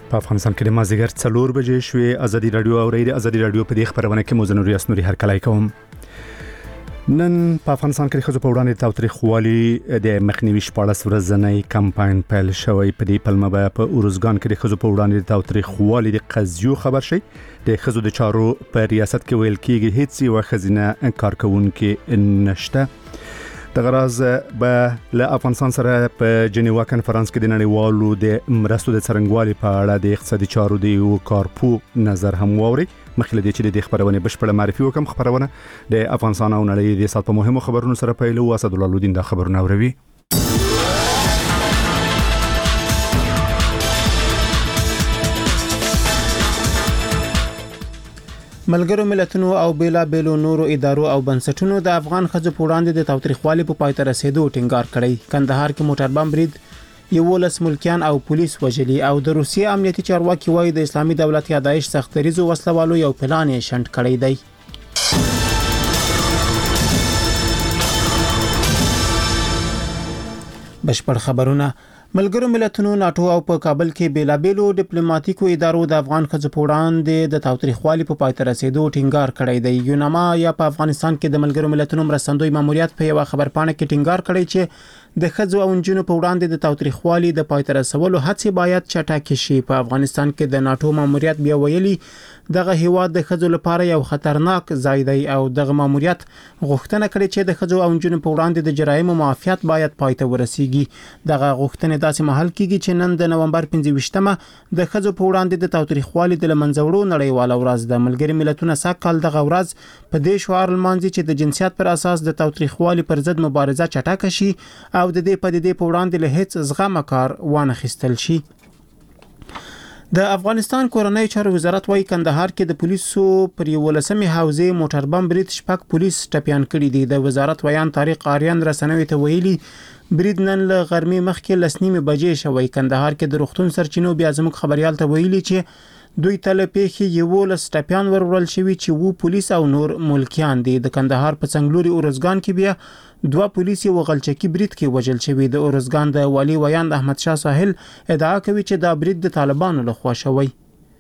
په افغانستان کې د مازدیګر 4 بجې شوې. ازادي رادیو او ازادي رادیو په دې خبرونه کې موزنوري اسنوري هر کله کوم. نن په افغانستان کې خزو په وړاندې تاوتریخوالي د مخنیوي 14 ورځنی کمپاین پیل شوی. په دې پلمه په اورزګان کې د خزو په وړاندې تاوتریخوالي د قضیو خبر شي. د خزو د چارو په ریاست کې ویل کېږي هیڅ یو خزینه کارکونکو نشته. د غراز به له افغانستان سره په جنیوا کانفرنس کې د نړیوالو د مرستو د څرنګوالي په اړه د اقتصادي چارو د یو کارپو نظر هم ووري. مخکې د چې د خبرونه بشپړه معرفي وکم. خبرونه د افغانستان او نړۍ د سات په مهمو خبرونو سره پیل او اسد الله الدین د خبرونه اوروي. ملګرو ملتونو او بیلابېلو نورو ادارو او بنسټونو د افغان ښځو په وړاندې د تاوتریخوالي په پای ته رسیدو ټینګار کړی. کندهار کې موټر بم برید 11 ملکیان او پولیس وژلي او د روسیې امنیتي چارواکي وایي د اسلامي دولت یا داعش سختریزو وسلوالو یو پلان یې شنډ کړی دی. بشپړ خبرونه. ملګرو ملتونو ناتو او په کابل کې بیلابېلو ډیپلوماټیکو ادارو د افغان ښځو په وړاندې د تاوتریخوالي په پای ته رسیدو ټینګار کړی دی. یوناما یا په افغانستان کې د ملګرو ملتونو مرستندوی ماموریت په یو خبرپاڼه کې ټینګار کړی چې د ښځو او نجونو په وړاندې د تاوتریخوالي د پای ته رسولو هڅې باید چټکې شي. په افغانستان کې د ناتو ماموریت بیا ویلي دغه هیواد د ښځو لپاره یو خطرناک ځای دی او دغه ماموریت غوښتنه کړې چې د ښځو او نجونو په وړاندې د جرایمو معافیت باید پای ته ورسیږي. دغه غوښتنې داسې مهال کېږي چې نن د نومبر 25مه د ښځو په وړاندې د تاوتریخوالي د لمنځوړو نړیواله ورځ ده. ملګري ملتونه سږ کال دغه ورځ په دې شعار لمانځي چې د جنسیت پر اساس د تاوتریخوالي پر ضد مبارزه چټکه شي او د دې پدیدې په وړاندې له هیڅ زغمه کار وانه خیستل شي. د افغانستان کورنۍ چارو وزارت وايي کندهار کې د پولیسو پر 11مې حوزې موټر بم برید 6 پولیس ټپيان کړي دي. د وزارت ویان طارق آریان رسنوي ته ویلي برید نن له غرمې مخکې 9:30 بجې شوی. کندهار کې د روغتون سرچینو بیا زموږ خبريال ته ویلي چې دوی تل پیخي 11 ټپيان ورول شوی چې وو پولیس او نور ملکیان دي. د کندهار په څنګلوري اورزګان کې بیا 2 پولیس یو غلچکی برید کې وژل شوی. د اورزګان د والی ویان احمد شاه ساحل ادعا کوي چې دا برید د طالبانو لخوا شوی.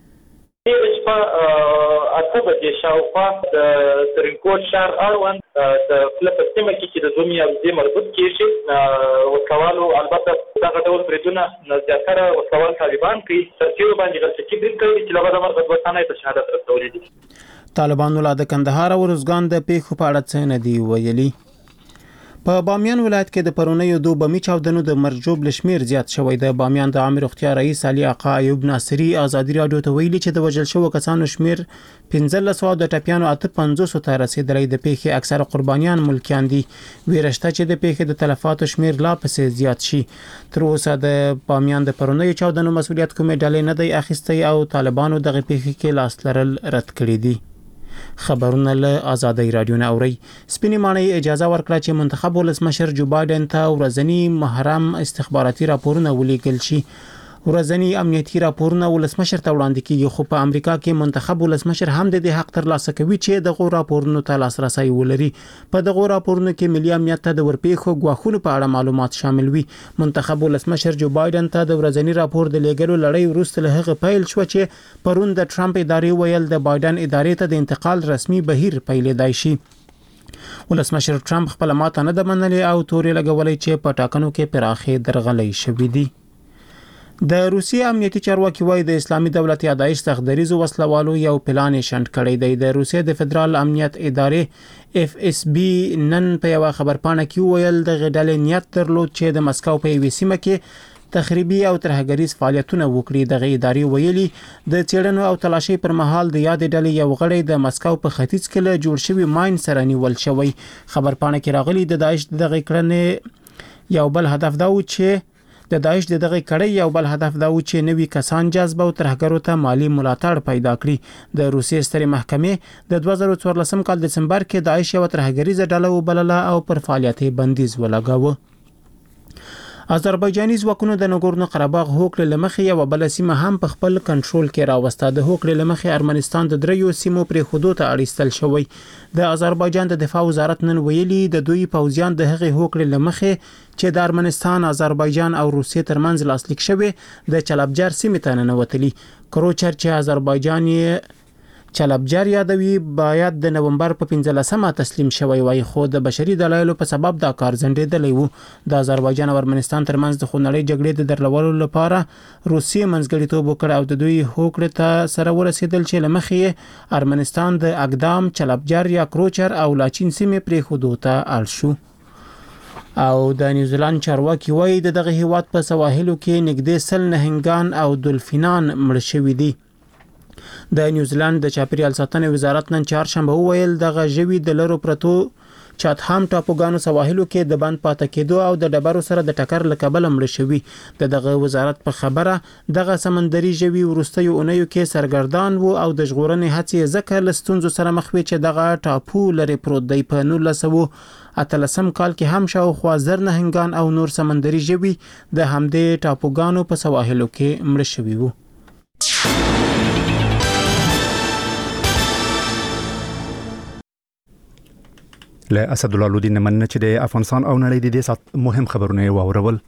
اته بجې شاوخوا د ترینکوټ شهر اړوند د فلسطین کې چې د زومي او د مربوط کېږي وسوالو البته دغه ډول بریدونه زیاتره وسوال طالبان کوي. سرچینو باندې غلطي برید کوي چې لږه د مرګ وطنه په شهادت رسولي دي. طالبانو لا د کندهار او اورزګان د پیښو په اړه څه نه دی ویلي. په بامیان ولایت کې د پرونیو 2 بمی چاودنو د مرجوب لشمیر زیات شوی. د بامیان د عامه روغتیا رئیس علي آقا ایوب ناصری ازادي رادیو ته ویلي چې د وژل شوو کسانو شمیر 1500 د ټپيانو 850 ته رسیدلی. د پیښې اکثره قربانیان ملکیان دي. ویرشته چې د پیښې د تلفاتو شمیر لا پسې زیات شي. تر اوسه د بامیان د پرونیو چاودنو مسؤلیت کومې ډلې نه دی اخیستی او طالبانو دغه پیښې کې لاس لرل رد کړی دي. خبرونه له ازادي رادیو نه اوري. سپینې ماڼۍ اجازه ورکړه چې منتخب ولسمشر جو بایدن ته ورځنی محرم استخباراتي راپورونه ولیکل شي. ورځنی امنیتي راپورونه ولسمشر ته وړاندې کیږي خو په امریکا کې منتخب ولسمشر هم د حق ترلاسه کوي چې دغه راپورونو ته لاسرسي ولري. په دغه راپورونو کې ملي امنیت ته د ورپېښو غواخونو په اړه معلومات شامل وي. منتخب ولسمشر جو بایدن ته د ورځنی راپور د لېږلو لړۍ وروسته له هغه پیل شو چې پرون د ټرمپ ادارې ویل د بایدن ادارې ته د انتقال رسمي بهیر پیلېدای شي. ولسمشر ټرمپ خپل ماته نه د منلې او تورې لګولې چې په ټاکنو کې پراخې درغلې شوې دي. د روسیې امنیتي چارواکي وایي د اسلامي دولت یا داعش سختریزو وسلوالو یو پلان شنډ کړی دی. د روسیې د فدرال امنیت ادارې FSB نن په یو خبرپاڼه کې ویل د غډلې نیت درلود چې د مسکو په یوې سیمه کې تخریبي او ترهګریز فعالیتونه وکړي. دغه ادارې ویلي د چېړنو او تلاشي پر مهال د یاد ډلې یو غړی د مسکو په ختیځ کې له جوړ شوی ماین سره نیول شوی. خبرپاڼه کې راغلي د داعش دغه کړنې یو بل هدف دا و چې نوي کسان جذب او ترهګرو ته مالی ملاتړ پیدا کړي. د روسیې سترې محکمې د 2014 کال دسمبر کې داعش یو ترهګریزه ډله وبلله او پر فعالیت بندیز ولګاوه. آذربایجاني ځواکونو د نګورنو قرهباغ هوکړې له مخې یوه بله سیمه هم په خپل کنټرول کې راوسته. د هوکړې له مخې ارمنستان د 3 سیمو پرېښودو ته اړ شوی. د آذربایجان د دفاع وزارت نن ویلي د دوی پوځیان د هغې هوکړې له مخې چې د ارمنستان، آذربایجان او روسیې ترمنځ لاسلیک شوی د چلبجر سیمې ته ننوتلي. کروچر چې آذربایجان یې چلبجر یادوي باید د نومبر په 15مه تسلیم شوی وای، خو د بشري دلایلو په سبب دا کار ځنډېدلی و. د آذربایجان او ارمنستان ترمنځ د خونړۍ جګړې د درلولو لپاره روسیې منځګړیتوب وکړ او د دوی هوکړې ته سره ورسېدل چې له مخې ارمنستان د اقدام، چلبجر یا کروچر او لاچین سیمې پرېښودو ته اړ شو. او د نیوزیلند چارواکي وایي د دغه هیواد په سواحلو کې نږدې 100 نهنګان او دولفینان مړه شوي دي. د نیوزیلند د چاپیریال ساتنې وزارت نن چهارشنبه وویل دغه ژوي د لرو پرتو چاتهام ټاپوګانو سواحلو کې د بند پاتې کېدو او د ډبرو سره د ټکر له کبله مړه شوي. دغه وزارت په خبره دغه سمندري ژوي وروستیو اونیو کې سرګردان وو او د ژغورنې هڅې ځکه له ستونزو سره مخ وي چې دغه ټاپو لرې پروت دی. په 1918 کال کې هم شاوخوا 1000 نهنګان او نور سمندري ژوي د همدې ټاپوګانو په سواحلو کې مړه شوي وو. له اسد الله لودین مننه چې د افغانستان او نړۍ د دې سات مهم خبرونه واورول.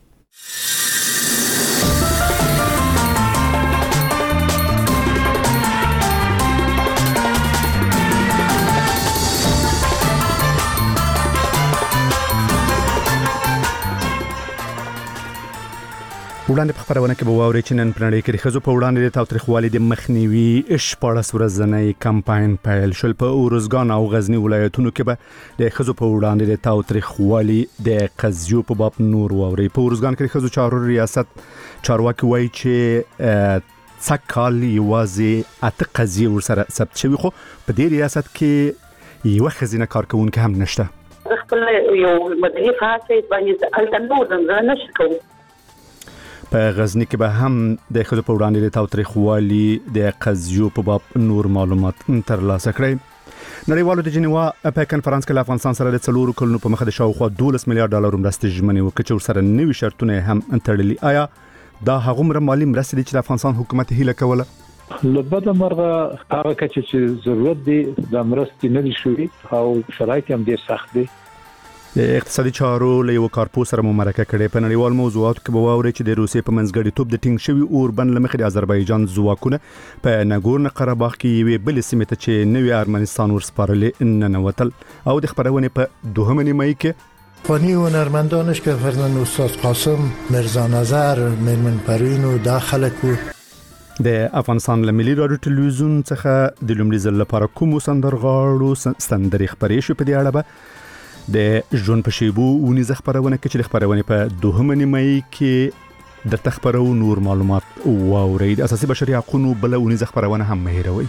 وړاندې په خبرونه کې به واوري چې نن په نړۍ کې د ښځو په وړاندې د تاوتریخوالي د مخنیوي 14 ورځنی کمپاین پیل شول. په اروزګان او غزنی ولایتونو کې به د ښځو په وړاندې د تاوتریخوالي د قضیو په باب نور واوري. په اروزګان کې د ښځو چارو ریاست چارواکي وایي چې څکال یوازې 8 قضیې ورسره ثبت شوي، خو په دې ریاست کې یو ښځینه کارکونکې هم نشته. خپل یو مدني فعالیت باندې الټنو نه شکو. په غزنی کې به هم د ښځو په وړاندې د تاوتریخوالي د قضیو په باب نور معلومات ترلاسه کړي. نړیوالو د جنیوا په کنفرانس کې له افغانستان سره د 4 کلونو په مخه د شاوخوا 12 میلیارډ ډالر مرستې ژمنې وکړي چې ورسره نوي شرطونه هم تړلي. آیا دا هغومره مالي مرستې دي چې د افغانستان حکومت هیله کوله؟ لبدا مرغه هغه کچې چې ضرورت دي د مرستې نه دي شوي او شرایط هم ډېر سخت دي. د اقتصادي چارو له یو کارپوس سره مرکه کړي. په نړیوال موضوعاتو کې به واوري چې د روسیې په منځګړیتوب د ټینګ شوی اوربند لمخې د آذربایجان ځواکونه په نګورنو قرهباغ کې یوې بلې سیمې ته چې نوی ارمنستان ورسپارلې ننوتل. او د خبرونې په 2 نیمه کې فانی هنرمندانش که فرزند استاد قاسم، مرزا نظر، میرمن پروین و دا خلک و د افغانستان له ملي رادیو ټلویزیون څخه د لومړي ځل لپاره کوم سندرغاړو سندرې خبرې شو. په دې اړه به د ژوند په شیبو ونیزه خبرونه کې چې د خبرونې په 2 نیمه کې د تخبرو نور معلومات واوري. د اساسي بشري حقوقو بل ونیزه خبرونه هم مهیروي.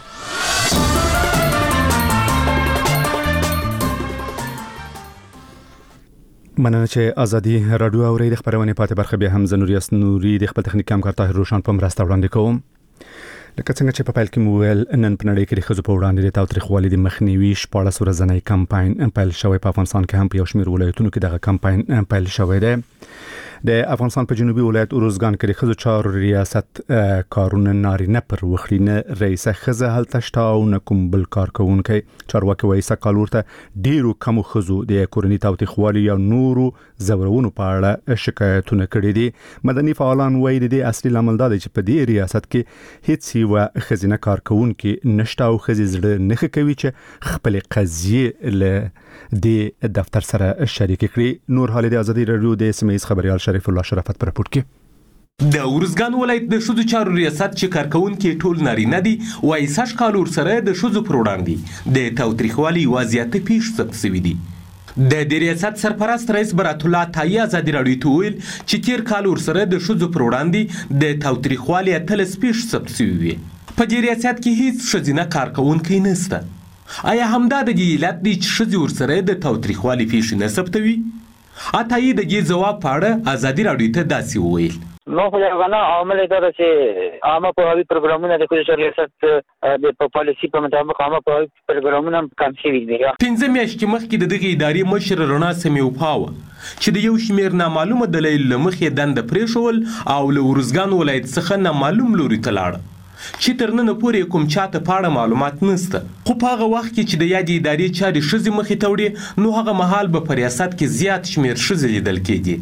مننه چې ازادي رادیو اوري. د خبرونې پاتې برخه به هم زنوریاس نوري د خپل تخنیک همکار طاهر روشن په مرسته وړاندې کوم. لکه څنګه چې په پیل کې مویل نن په نړۍ کې د ښځو په وړاندې د تاوتریخوالي د مخنیوي 14 ورځنی کمپاین پیل شوی. په افغانستان کې هم په یو شمېر ولایتونو کې دغه کمپاین پیل شوی دی. د افغانستان په جنوبي ولایت اروزګان کې د ښځو چارو ریاست کارونه نارینه پر وخرینه رئیسه ښځه هلته شته او نه کوم بل کارکونکی. چارواکي وایي سږ ورته ډیرو کمو ښځو د کورني تاوتریخوالي یا نورو زورونو په اړه شکایتونه کړي دي. مدني فعالان وایي د دې اصلي لامل دا دی چې په دې ریاست کې هیڅ یو ښځینه کارکونکي نشته او ښځې زړه نه کوي چې خپل قضیې له د دفتر سره شریک کړي. نور حال د ازادي رادیو د سیمه‌ایز خبريال شریف الله شرافت پر راپور کې د اورزګان ولایت د ښځو چارو ریاست چې کارکونکي ټول نارینه دي وایي سږ کال ورسره د ښځو پر وړاندې د تاوتریخوالي وضعیت پیښ ثبت شوي دي. د دې ریاست سرپرست رئیس برات الله تایي ازادي رادیو ته ویل چې تیر کال ورسره د ښځو پر وړاندې د تاوتریخوالي 13 پیښ ثبت شوي وي. په دې ریاست کې هیڅ ښځینه کارکونکی نشته. آیا همدا د دې علت دی چې ښځې ورسره د تاوتریخوالي پیښې نه ثبتوي؟ عطایي د دې ځواب په اړه ازادي رادیو ته داسې وویل. نو خو غواړم عامل دا چې عامه پوهاوی پروګرامونه د کلچر ریاست د پالیسي په مطابق عامه پوهاوی پروګرامونه کم شوي دي. 15 میاشتې مخکې د دغه ادارې مشر رڼا سمیوپاوه چې د یو شمیر نامعلومه دلایل له مخې دنده پرېښول او له ارزګان ولایت څخه نامعلوم لوري ته لاړه چې تر نن پورې کوم چاته په اړه معلومات نشته. خو په هغه وخت کې چې د یادې ادارې چارې ښځې مخې ته وړې نو هغه مهال به په ریاست کې زیات شمیر ښځې لیدل کېدې.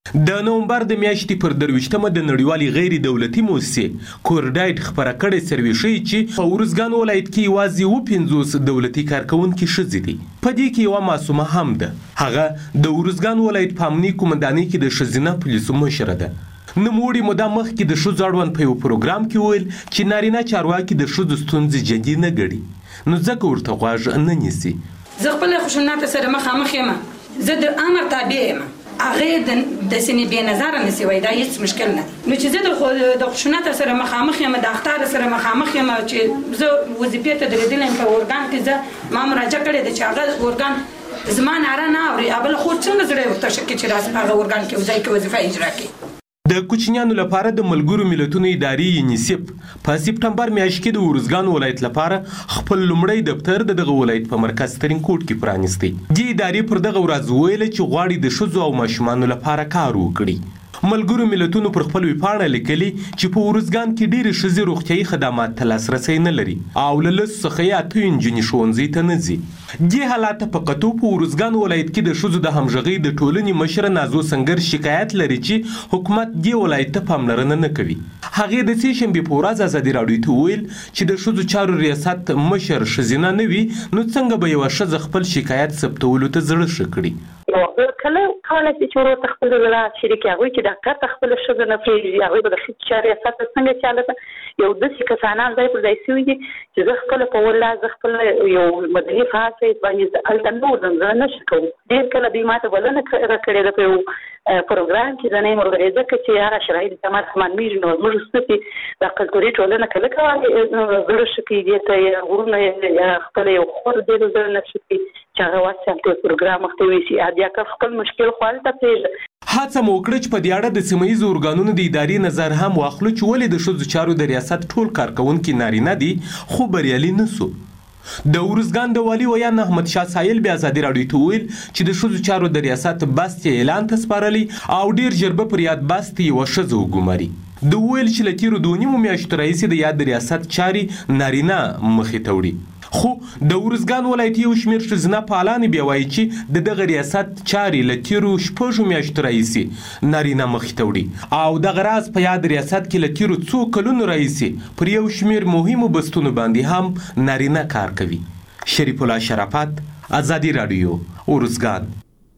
د نومبر د میاشتې پر 23مه د نړیوالې غیر دولتي موسسې کورډایټ خبره کړې سروې ښیي چې په ارزګان ولایت کې یوازې 50 دولتي کارکونکي ښځې دي. په دې کې یوه معصومه هم ده. هغه د ارزګان ولایت په امني قومندانۍ کې د ښځینه پولیسو مشره ده. نوموړي موده مخکې د ښځو اړوند په یو پروګرام کې ویل چې نارینه چارواکي د ښځو ستونزې جدي نه ګڼي نو ځکه ورته غوږ نه نیسي. زه خپل خشونت سره مخامخ یم، زه د امر تابع یم، هغه د سینې بې نظر نسی وای دا هیڅ مشکل نه. نو چې زه د خشونت سره مخامخ یم، د اختار سره مخامخ یم چې زه وظیفې ته درېدلم په اورګان کې زه ما مراجعه کړې ده چې هغه اورګان زما ناره نه اوري بل خو څنګه زړه ورته شکې چې راځي هغه اورګان کې ځای کې وظیفه اجرا کړي. د کوچنیانو لپاره د ملګرو ملتونو ادارې یونیسف په سپټمبر میاشت کې د ارزګان ولایت لپاره خپل لومړی دفتر د دغه ولایت په مرکز ترینکوټ کې پرانیستی. دې ادارې پر دغه ورځ ویل چې غواړي د ښځو او ماشومانو لپاره کار وکړي. ملګرو ملتونو پر خپل ویبپاڼه لیکلي چې په ارزګان کې ډېرې ښځې روغتیایي خدمات ته لاسرسی نه لري او له لسو څخه یې 8 نجونې ښوونځي ته نه ځي. دې حالات ته په کتو په ارزګان ولایت کې د ښځو د همغږۍ د ټولنې مشره نازو سنگر شکایت لري چې حکومت دې ولایت ته پاملرنه نه کوي. هغې د سې شنبې په ورځ ازادي راډیو ته وویل چې د ښځو چارو ریاست مشر ښځینه نه وي نو څنګه به یوه ښځه خپل شکایت ثبتولو ته زړه ښه کړي. کله کله چې ورته خپل ولا شریک هغه چې د کار خپل ښځه نه پیږي هغه د ښځې ریاست څنګه چاله یو د کسانان ځای پر ځای سوي دي چې زه خپل په ولا زه خپل یو مدني فعالیت باندې التنو د نه شکو ډېر کله به ماته ولنه کړې د په پروګرام کې د نه مرغه ځکه چې هغه شرایط تمام مانمیږي نو موږ ستې د کلتوري ټولنه کله کله زړه شکی دي ته ورونه خپل یو خور دې زړه نه شکی چې هغه واسه په پروګرام مختوي سي اډیا کا خپل مشکل خالته پیژ هڅه مو وکړه چې په دې اړه د سیمه ییزو ارګانونو د ادارې نظر هم واخلو چې ولې د ښځو چارو د ریاست ټول کارکونکي نارینه دي خو بریالي نه سو. د ارزګان د والي ویان احمد شاه سایل بیا ازادي راډیو ته ویل چې د ښځو چارو د ریاست بست اعلان ته سپارلی او ډیر ژر به پر یاد بست یوه ښځه وګماري. د ویل چې له تیرو 2.5 میاشتو راهیسې د یاد ریاست چارې نارینه مخې ته وړي. خو د ارزګان ولایت یو شمېر ښځینه فعالانې بیا وایي چې د دغه ریاست چارې له تیرو 6 میاشتو راهیسې نارینه مخې ته وړي او دغه راز په یاد ریاست کې له تیرو څو کلونو راهیسې پر یو شمېر مهمو بستونو باندې هم نارینه کار کوي. شریف الله شرافت، ازادي راډیو، ارزګان.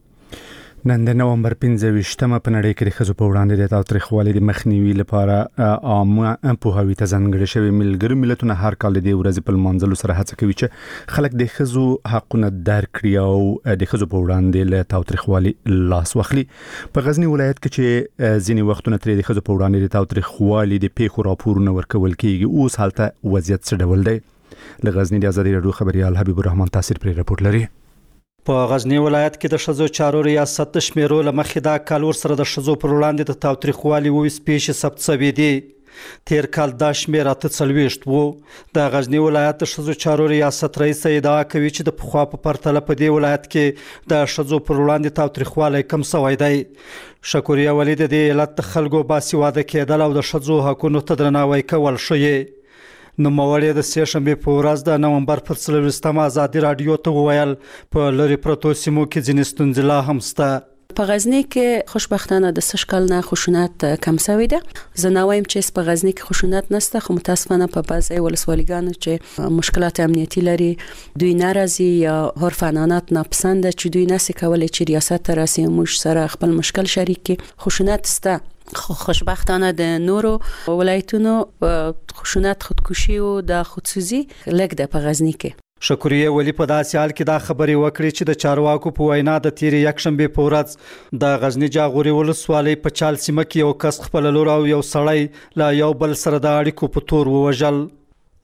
نن د نومبر 15مه په نړۍ کې د ښځو په وړاندې د تاوتریخوالي د مخنیوي لپاره عامه پوهاوي ته ځانګړي شوي ملګري ملتونه هر کال د دې ورځې په لمانځلو سره هڅه کوي چې خلک د ښځو حقونه درک کړي او د ښځو په وړاندې له تاوتریخوالي لاس واخلي. په غزني ولایت کې چې ځینې وختونه ترې د ښځو په وړاندې د تاوتریخوالي د پیښو راپورونه ورکول کېږي، اوس هلته وضعیت څه ډول دی؟ له غزني د ازادي راډیو خبريال حبیب الرحمن تاثیر پرې راپور لري. په غزنی ولایت کې د ښځو چارو ریاست د شمیرو له مخې دا کال ورسره د ښځو پر وړاندې د تاوتریخوالي 20 پیښې ثبت شوې دي. تیر کال دا شمیر 48 وو. د غزنی ولایت د ښځو چارو ریاست رئیس ادعا کوي چې د پخوا په پرتله په دې ولایت کې د ښځو پر وړاندې تاوتریخوالی کم شوی دی. شکوریه ولی د دې علت د خلکو باسواده کېدل او د ښځو حقونو ته درناوی کول ښیي. نوموړی د سې شنبې په ورځ د نومبر پر 24مه ازادي راډیو ته وویل په لرې پرتو سیمو کې ځینې ستونزې لا هم شته. په غزنی کې خوشبختانه د سږ کال نه خشونت کم شوی دی. زه نه وایم چې په غزنی کې خشونت نشته، خو متاسفانه په بعضی ولسوالیګانو چې مشکلات امنیتي لري دوی ناراضي یا عرفانات ناپسند چې دوی نسي کولای چې ریاست ته راسي موږ سره خپل مشکل شریک کړي. خشونت شته، خوشبختانه د نورو ولایتونو خشونت، خودکشي او د خودسوزي لږ د په غزنی کې. شکوریه ولی په داسې حال کې دا خبرې وکړي چې د چارواکو په وینا د تیرې یکشنبې په ورځ د غزنی جاغوري ولسوالۍ په چال سیمه کې یو کس خپل لور او یو سړی لا یو بل سره د اړیکو په تور ووژل.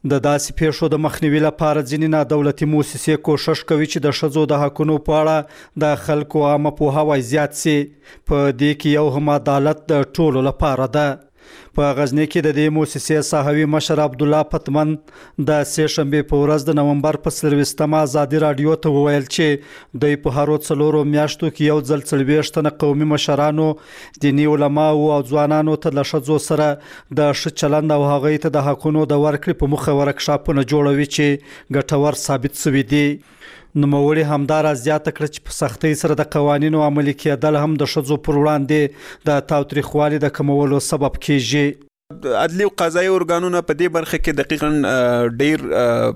د داسې پیښو د مخنیوي لپاره ځینې نادولتي مؤسسې کوشش کوي چې د ښځو د حقونو په اړه د خلکو عامه پوهاوی زیات شي. په دې کې یو هم عدالت د ټولو لپاره ده. په غزنی کې د دې مؤسسې صحوي مشر عبدالله پتمن د سه شنبه په ورځ د نومبر په 23 ازادي رادیو ته وویل چې د په هرو څلورو میاشتو کې یو ځل 40 تنه قومي مشرانو، دیني علما او ځوانانو ته له ښځو سره د ښه چلند او هغوی ته د حقونو د ورکړې په موخه ورکشاپونه جوړوي چې ګټور ثابت شوي دي. نوموړي همدارا زیاته کړه چې په سختۍ سره د قوانینو عملي کېدل هم د ښځو پر وړاندې د تاوتریخوالي د کمولو سبب کیږي. عدلي او قضایي ارګانونه په دې برخه کې دقیقاً ډیر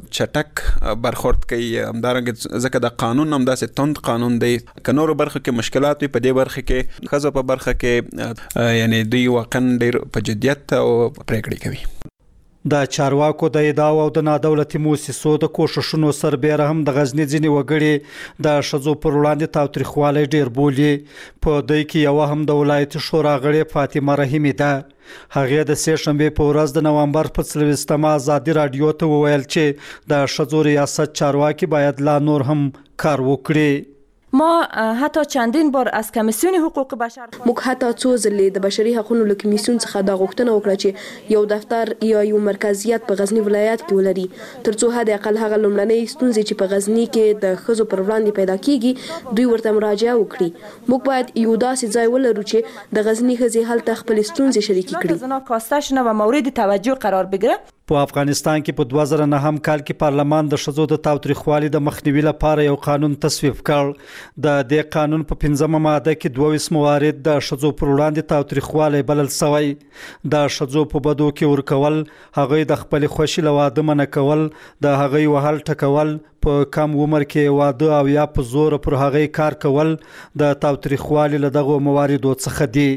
چټک برخورد کوي. همدارنګه ځکه د قانون هم داسې تند قانون دی، که نورو برخه کې مشکلات وي په دې برخه کې ښځو په برخه کې یعنی دوی واقعاً ډیر په جدیت او پریکړې کوي. د چارواکو د ادعاو او د نادولتي مؤسسو د کوششونو سربېره هم د غزنی ځینې وګړي د ښځو پر وړاندې تاوتریخوالی ډیر بولي. په دوی کې یو هم د ولایتي شورا غړې فاطمه رحیمي ده. هغې د سه شنبې په ورځ د نومبر په 23 ازادي رادیو ته وویل چې د ښځو ریاست چارواکي باید لا نور هم کار وکړي. ما حتی چندین بار از کمیسیون حقوق بشر موږ حتی څو ځلې د بشري حقوقو له کمیسیون څخه دا غوښتنه وکړه چې یو دفتر یا یو مرکزیت په غزنی ولایت کې ولري، ترڅو حد اقل هغه لومړنۍ ستونزې چې په غزنی کې د ښځو پر وړاندې پیدا کیږي دوی ورته مراجعه وکړي. موږ باید یو داسې ځای ولرو چې د غزنی ښځې هلته خپل ستونزې شریکې کړي. زنا کاسته شنه و مورد توجه قرار بگیره. په افغانستان کې په 2009 کال کې پارلمان د ښځو د تاوتریخوالي د مخنیوي لپاره یو قانون تصویب کړ. د دې قانون په 15مه ماده کې 22 موارد د ښځو پر وړاندې تاوتریخوالی بلل شوی. د ښځو په بدو کې ورکول، هغوی د خپل خوښي له واده منع کول، د هغوی وهل ټکول، په کم عمر کې واده او یا په زور پر هغوی کار کول د تاوتریخوالي له دغو مواردو څخه دي.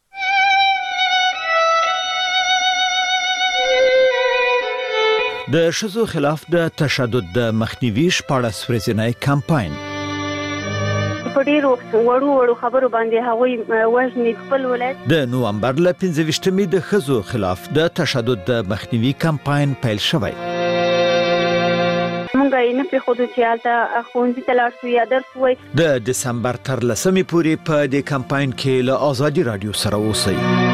د ښځو خلاف د تشدد د مخنیوي شپاړس ورځنی کمپاین په ډیرو وړو خبرو باندې هغوی وژني خپل ولایت. د نومبر له 15مې د ښځو خلاف د تشدد د مخنیوي کمپاین پیل شوی. مونږ یې نه پرېښودو چې هلته ښوونځي ته لاړ شو یا درس ووایي. د دسمبر تر 10مې پورې په دې کمپاین کې له ازادي رادیو سره اوسئ.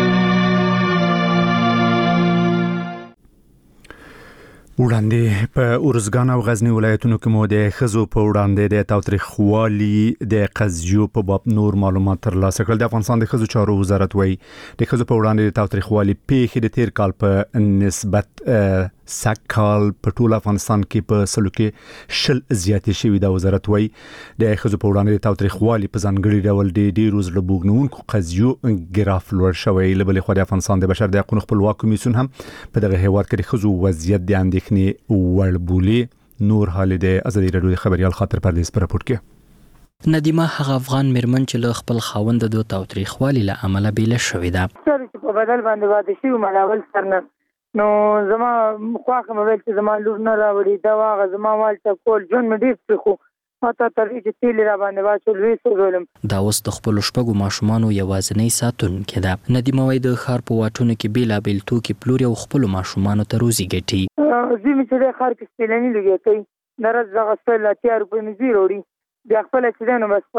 وړاندې په ارزګان او غزنی ولایتونو کې مو د ښځو په وړاندې د تاوتریخوالي د قضیو په باب نور معلومات ترلاسه کړل. د افغانستان د ښځو چارو وزارت وایي د ښځو په وړاندې د تاوتریخوالي پیښې د تیر کال په نسبت سږ کال په ټول افغانستان کې په سلو کې 10 زیاتې شوي. د وزارت وایي د ښځو په وړاندې د تاوتریخوالي په ځانګړي ډول د ډیرو زړه بوږنونکو قضیو ګراف لوړ شوی. له بلې خوا د افغانستان د بشر د حقوقو خپلواک کمیسیون هم په دغه هیواد کې د ښځو وضعیت د اندېښنې وړ بولي. نور حال د ازادي رادیو د خبريال خاطر پردیس پر راپور کې ندیمه هغه افغان میرمن چې له خپل خاوند د تاوتریخوالي له عمله بیل شوې ده. په بدل باندې واده شي ملاول سرنه نو زما خواخه مې چې زما لور نه راوړي دا واغه زما والته کول جون مې ډیر خو ماته تر چې تیل را باندې واچول وې سوزولم. دا اوس د خپل شپږو ماشومانو یوازینی ساتونکې ده. ندیمه وایي د ښار په واټونو کې بیلابیل توکي پلوري او خپلو ماشومانو ته روزي ګټي. زه مې چې ښار کې سپیلني لګي کوي درز دغه سپیل اتیا روپۍ مې زی وروړي بیا خپل چې نو بس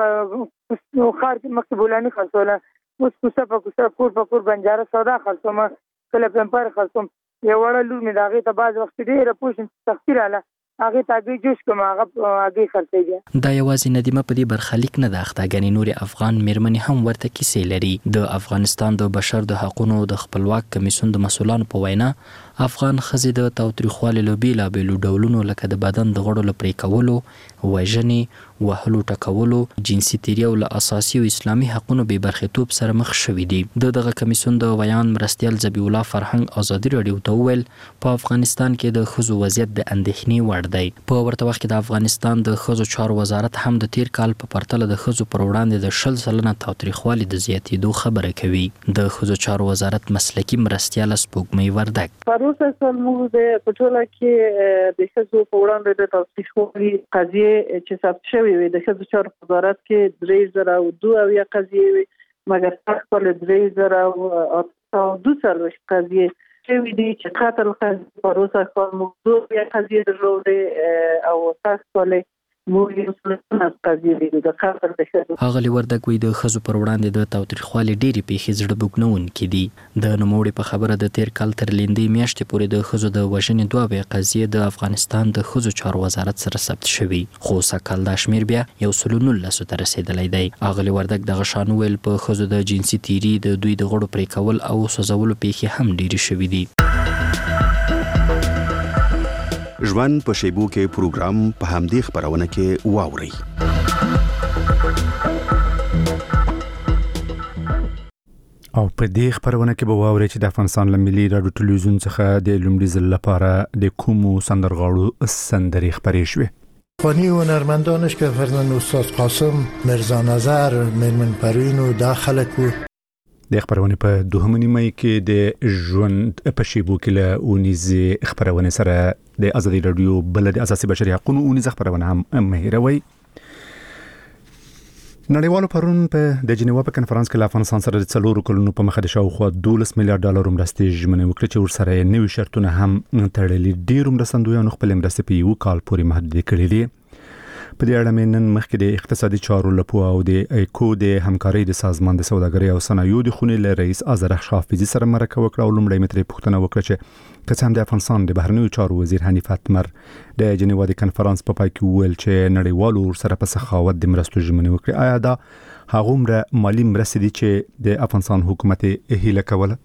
ښار کې مخکې بولاني خرڅوله اوس کوڅه په کوڅه کور په کور بنجاره سودا خرڅوم کله پمپر خرڅوم. یو وړه لور مې د هغې ته بعض وخت ډېره پوه سختي راله هغې ته هګۍ جوش کړم هغه هګۍ خرڅېږي. دا یوازې ندیمه په دې برخلیک نه ده اخته، ګنې نورې افغان میرمنې هم ورته کیسې لري. د افغانستان د بشر د حقوقو د خپلواک کمیسیون د مسؤلانو په وینا افغان ښځې د تاوتریخوالي له بیلابیلو ډولونو لکه د بدن د غړو له پرې کولو، وژنې، وهلو ټکولو، جنسي تیري او له اساسي او اسلامي حقوقو بې برخیتوب سره مخ شوي دي. دغه کمیسیون د ویان مرستیال ذبیح الله فرهنګ ازادي رادیو ته وویل په افغانستان کې د ښځو وضعیت د اندېښنې وړ دی. په ورته وخت کې د افغانستان د ښځو چارو وزارت هم د تیر کال په پرتله د ښځو پر وړاندې د 10% تاوتریخوالي د زیاتېدو خبره کوي. د ښځو چارو وزارت مسلکي مرستیال سپوږمۍ وردګ پروسه سمو د پټوله کې د ښځو په وړاندې د تاوتریخوالي قضیې چې ثبت شوې وي د ښځو چارو وزارت کې 3002 قضیې وي مګر خپل 3042 قضیې شوی دی چې قتل قضیه پروسه کار موضوع یا قضیه درلوده او تاسو له موږ یو څه نه قضیه دی د قتل د شهادت هغه لوردک وی د خزو پر وړاندې د تاوتریخوالي ډېری پیښې زړه بوګنون کړي د نوموړي په خبره د تیر کال تر لیندې میاشتې پورې د خزو د وژنې دوه به قضیه د افغانستان د خزو چارو وزارت سره ثبت شوی خو سکهال د شمیر بیا یو سلونل لسو ته رسیدلی دی هغه لوردک د غشان ویل په خزو د جنسي تیری د دوی د غړو پرې کول او سوځولو پیښې هم ډېری شوې دي. ژوند په شیبو کې پروګرام په همدې خبرونه کې واوري. او په دې خبرونه کې به واوري چې د افغانستان له ملي رادیو ټلویزیون څخه د لومړي ځل لپاره د کومو سندرغاړو سندرې خبرې شوې. فانی هنرمندانش که فرزند استاد قاسم، مرزا نظر، میرمن پروین و داخلك و د خبرونه په دوهمه نیمه کې د ژوند په شیبو کې له اونیزې خبرونه سره د ازادي رادیو بل د اساسي بشري حقوقو اونیزې خبرونه هم مهیروي. نړیوالو پرون په د جنیوا په کنفرانس کې له افغانستان سره د 4 کلونو په مخه د شاوخوا $12 میلیارډ مرستې ژمنه وکړه چې ورسره نوي شرطونه هم تړلي. ډېر مرستندویانو خپل مرستې په یو کال پورې محدود کړې دي. په دې اړه نن مخکې د اقتصادي چارو لپاره او د ایکو د همکارۍ د سازمان د سوداګرۍ او صنایعو د خونې له رئیس ازرخ حافظي سره مرکه وکړه او لومړی متري پوښتنه وکړه چې قسم د افغانستان د بهرنیو چارو وزیر حنیف اتمر د جنیوا د کنفرانس په پای کې ویل چې نړیوالو سره په سخاوت د مرستو ژمنه وکړي. آیا دا هغومره مالی مرستې دي چې د افغانستان حکومت هیله کوله؟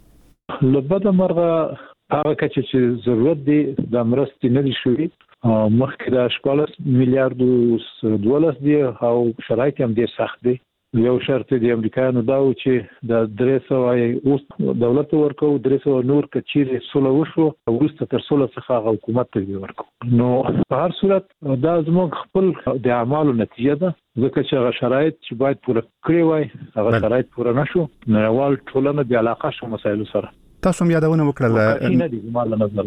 لبد مرغه هغه چې ضرورت دی د مرستې نه دي شوې مخکې د 14 میلیارډ $12 دی او شرایط هم ډېر سخت دي. یو شرط د امریکایانو دا و چې د 300 اوس دولت ورکو 300 نور کچیر سوله وشو ورسته تر سوله څخه حکومت ته ورکو. نو په هر صورت دا زموږ خپل د اعمالو نتیجه ده ځکه چې هغه شرایط چې باید پوره کړی وای هغه شرایط پوره نشو. نړیوال ټولنه بیا علاقه شو مسایلو سره. تاسو یادونه وکړه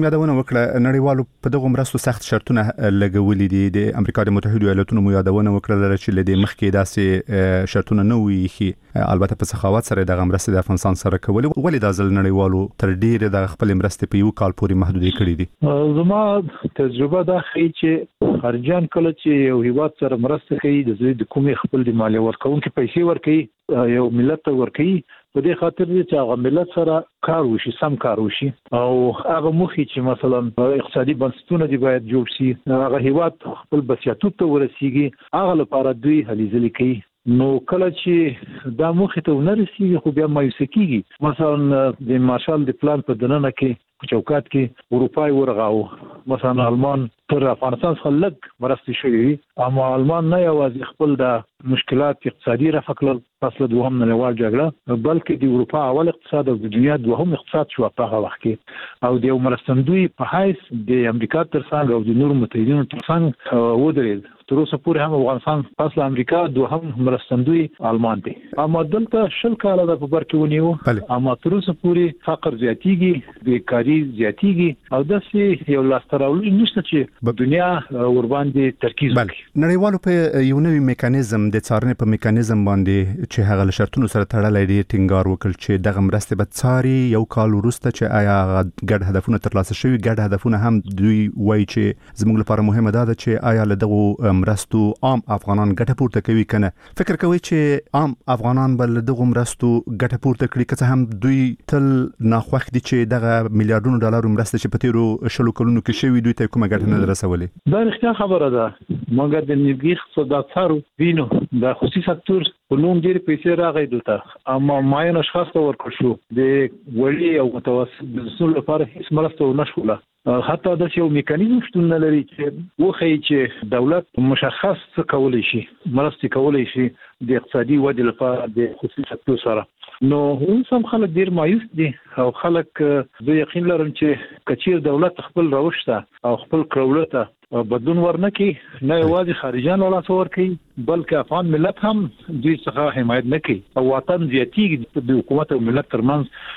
نړیوالو په دغه مرستو سخت شرطونه لګولې دي. د امریکا د متحده ایالاتونو مو یادونه وکړه چې لدې مخکې داسې شرطونه نه وي چې البته په سخاوت سره د مرستې د افغانستان سره کولې. ولې دا ځل نړیوالو تر ډیره د خپل مرستې په یو کال پورې محدود کړې دي؟ زما تجربه دا ښیي چې خارجيان کله چې یو هیواد سره مرسته کوي د کومې خپل د مالیه ورکوونکو پیسې ورکوي یو ملت ته ورکوي په دې خاطر چې هغه ملت سره کار وشي سم کار وشي او هغه مخې چې مثلا اقتصادي بنسټونه دی باید جوړ شي هغه هیواد خپل بسیاتوب ته ورسیږي هغه لپاره دوی هلې ځلې کوي. نو کله چې دا مخې ته ونرسیږي خو بیا مایوس کیږي. مثلا د مارشال د پلان په دننه کې په چوکات کې اروپای ورغاو مثلا آلمان تر افغانستان څخه لږ مرستې شوې اما آلمان نه یوازې خپل د مشکلات اقتصادي رفع کړل پس له دوهم نړیوال جګړه بلکې د اروپا اول اقتصاد او د دنیا دوهم اقتصاد شو په هغه وخت کې او د مرستندوی په حیث د امریکا ترڅنګ او د نورو متحدینو ترڅنګ ودرېد. تر اوسه پورې هم افغانستان پس له امریکا دوهم مرستندوی آلمان دی اما دلته 20 کاله د په بر کې ونیو اما تر اوسه پورې فقر زیاتیږي بیکاری زیاتیږي او داسې یو لاستراولي نشته چې دنیا ور باندې ترکیز وکړي. نړیوالو په یو نوی میکانیزم د څارنې په میکانیزم باندې چې هغه شرطونو سره تړلې دي ټینګار وکړ چې دغه مرستې به څاري یو کال وروسته چې آیا ګډ هدفونه ترلاسه شوي. ګډ هدفونه هم دوی وایي چې زموږ لپاره مهمه ده چې آیا له دغه مرستو عام افغانان ګټه پورته کوي کنه. فکر کوي چې عام افغانان بل دغه مرستو ګټه پورته کړي که څه هم دوی تل ناخوښ دي چې دغه $میلیارډونو مرستې چې په تیرو 20 کلونو کې شوي دوی ته کومه ګټه نه رسولې؟ دا رښتیا خبره ده مګر د نیوګي اقتصاددارو وینو د خصوصي سکتور په نوم ډېر پیسې راغی دلته اما معین اشخاص ته ورکړل شو د وړي او متوسط بزنسونو لپاره هیڅ مرسته ونه شوله. حتی د یو میکانیزم شتون نه لري چې وخی چې دولت مشخص څه کولی شي مرستې کولی شي د اقتصادي ودې لپاره د خصوصي سکتور سره. نو اوس هم خلک ډیر مایوس دي او خلک زه یقین لرم چې کچیر دولت خپل روشته او خپل کړولته بدلون ورنکي نه یوازې خارجيان ولا څور کوي بلکې افغان ملت هم دوی څخه حمایت نه کوي او وطن زیاتیږي د حکومت او ملت ترمنځ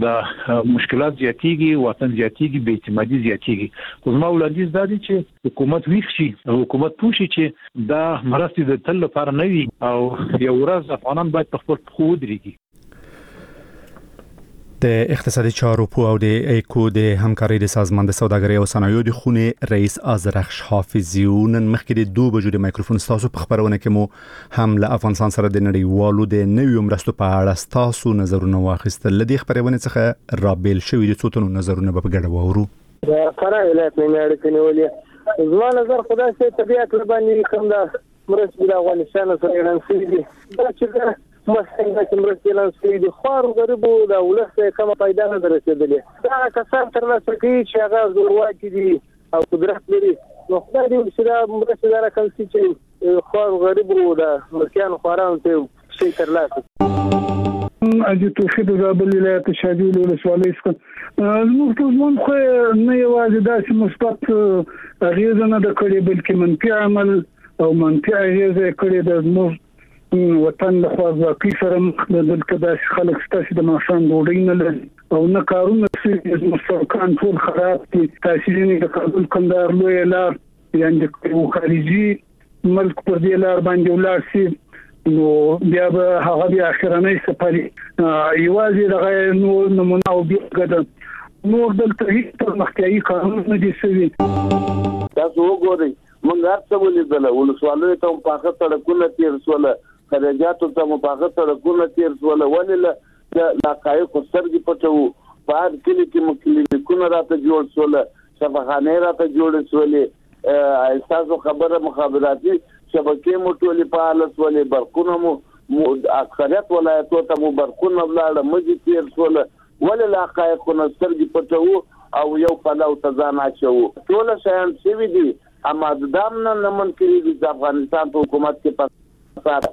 د مشکلات زیاتیږي وطن زیاتیږي بې اعتمادي زیاتیږي. خو زما وړاندیز دا دی چې حکومت ویښ شي او حکومت پوه شي چې دا مرستې د تل لپاره نه وي او یو ورځ افغانان باید په خپل پښو ودرېږي. د اقتصادي چارو په او د ایکو د همکارۍ د سازمان د سوداګرۍ او صنایعو د خونې رئیس آذرخش حافظي نن مخکې د 2 بجو د مایکروفون تاسو په خبرونه کې مو هم له افغانستان سره د نړیوالو د نویو مرستو په اړه تاسو نظرونه واخیستل. لدی خبرونه څخه رابل شوې د څوتونو نظرونه په ګډه وورو. د فراه ولایت نه اړیکې نیولې زما نظر خدای سي طبيعت لبانې کوم دا مرستې د افغانستان سره اعلان شوې دي دا چې مسئله چې مرستې اعلان شوې دي خو غریبو د ولس کومه پیدا نه درسېدلې دا کسان تر لاسه کوي چې هغه زورواکي دي او قدرت لري نو خدای دې چې دا مرستې دا کوم چې خو غریبو د مرکیان خوران ته شي تر لاسه اجي توفید زابل ولایت شاجول ولسوالۍ څخه زموږ په ځوان خو نه یوازې داسې مثبت اغیزه نه د کړې بلکې منفي عمل او منفي اغیزه کړې د زموږ وطن له خوا ځکه سره دلته د خلک ستاسو د ماشان ډوډۍ نه لري او نه کارونه چې مستقان ټول خراب دي تاسیسونه د کابل کندهار لوی لار یعنی د خارجي ملک پر دې لار باندې ولار سي نو بیا به هغه د اخرنۍ سفري یوازې دغه نمونه او بیاګه نور دلته هیڅ مخکې قانون نه دي سوي تاسو وګورئ موږ هرڅه ولیدل ولسوالۍ ته په هغه سړکونه تیر سول خرجاتو ته په هغه سړکونه تیر سول ولله د حقایق سترګې پټو په هر کلی کې مکلینیکونه راته جوړ سول شفاخانه راته جوړ سولې اساسو خبره مخابراتي شبکې مو ټولې په حالت ولې برقونه مو اکثریت ولایتو ته مو برقونه ولاړ مجي تیر سول ولله حقایق سترګې پټو او یو پلاو ته ځان اچو ټول شیان څه دي اما د دامن نه منکري د افغانستان په حکومت کې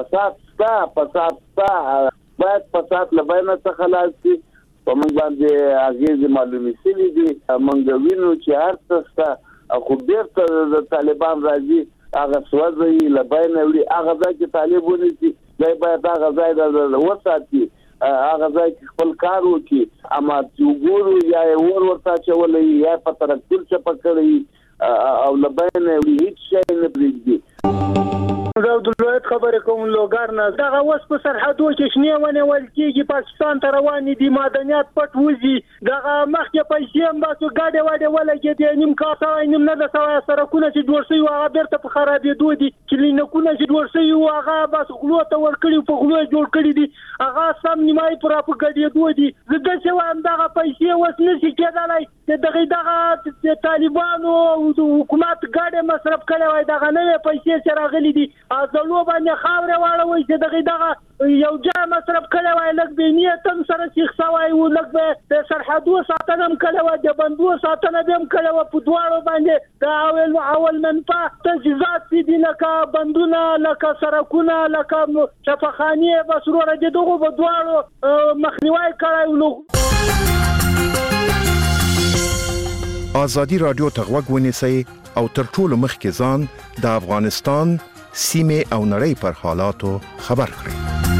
پسات باید پسات لباینه څخه خلاص شي په موږ باندې اغیز معلومي سي دي موږ وینو چې هر څه خو بیرته د طالبان راځي هغه سوځي لباینه وړي هغه ځکه طالبونه دي باید هغه ځای د وساتي هغه ځای خپل کار وکړي اما وګورو یا ورته چولې یا په ترکل چې پکړي او لباینه وړي هیڅ شي نه پریږدي دا د ولایت خبره کوم لوګار نه دا اوس په سرحدو کې شنه ونه ول کېږي پاکستان ته روان دي معدنیات پټ وځي دا مخکې پیسې هم باسو گاډي واډي ولګي دي نیم کاسه نیم نه د سرکونه چې جوړ شي هغه بیرته په خرابې دوی دي کلینیکونه چې جوړ شي هغه بس غلو ته ورکړي په غلو جوړ کړي دي هغه سم نیمای پر اپګړي دوی دي زه چې وایم دا پیسې وس نشي کېدلای دغه طالبانو حکومت ګاډي مصرف کړي وای دا نه پیسې چې راغلي دي ازلو باندې خاور واړوي چې دغه یو ځای مصرف کړي وای لکه به نیتم سره شیخ سوای او لکه د سرحدو ساتنه هم کړي وای د بندو ساتنه هم کړي وای په دواړو باندې دا اول منفعه تجهیزات دي لکه بندونه لکه سرکونه لکه شفاخانه بسروره دغه په دواړو مخنیوي کړي نو آزادی رادیو تغوږ ونیسئ او تر ټولو مخکې ځان د افغانستان سیمه او نړۍ پر حالاتو خبر کړئ.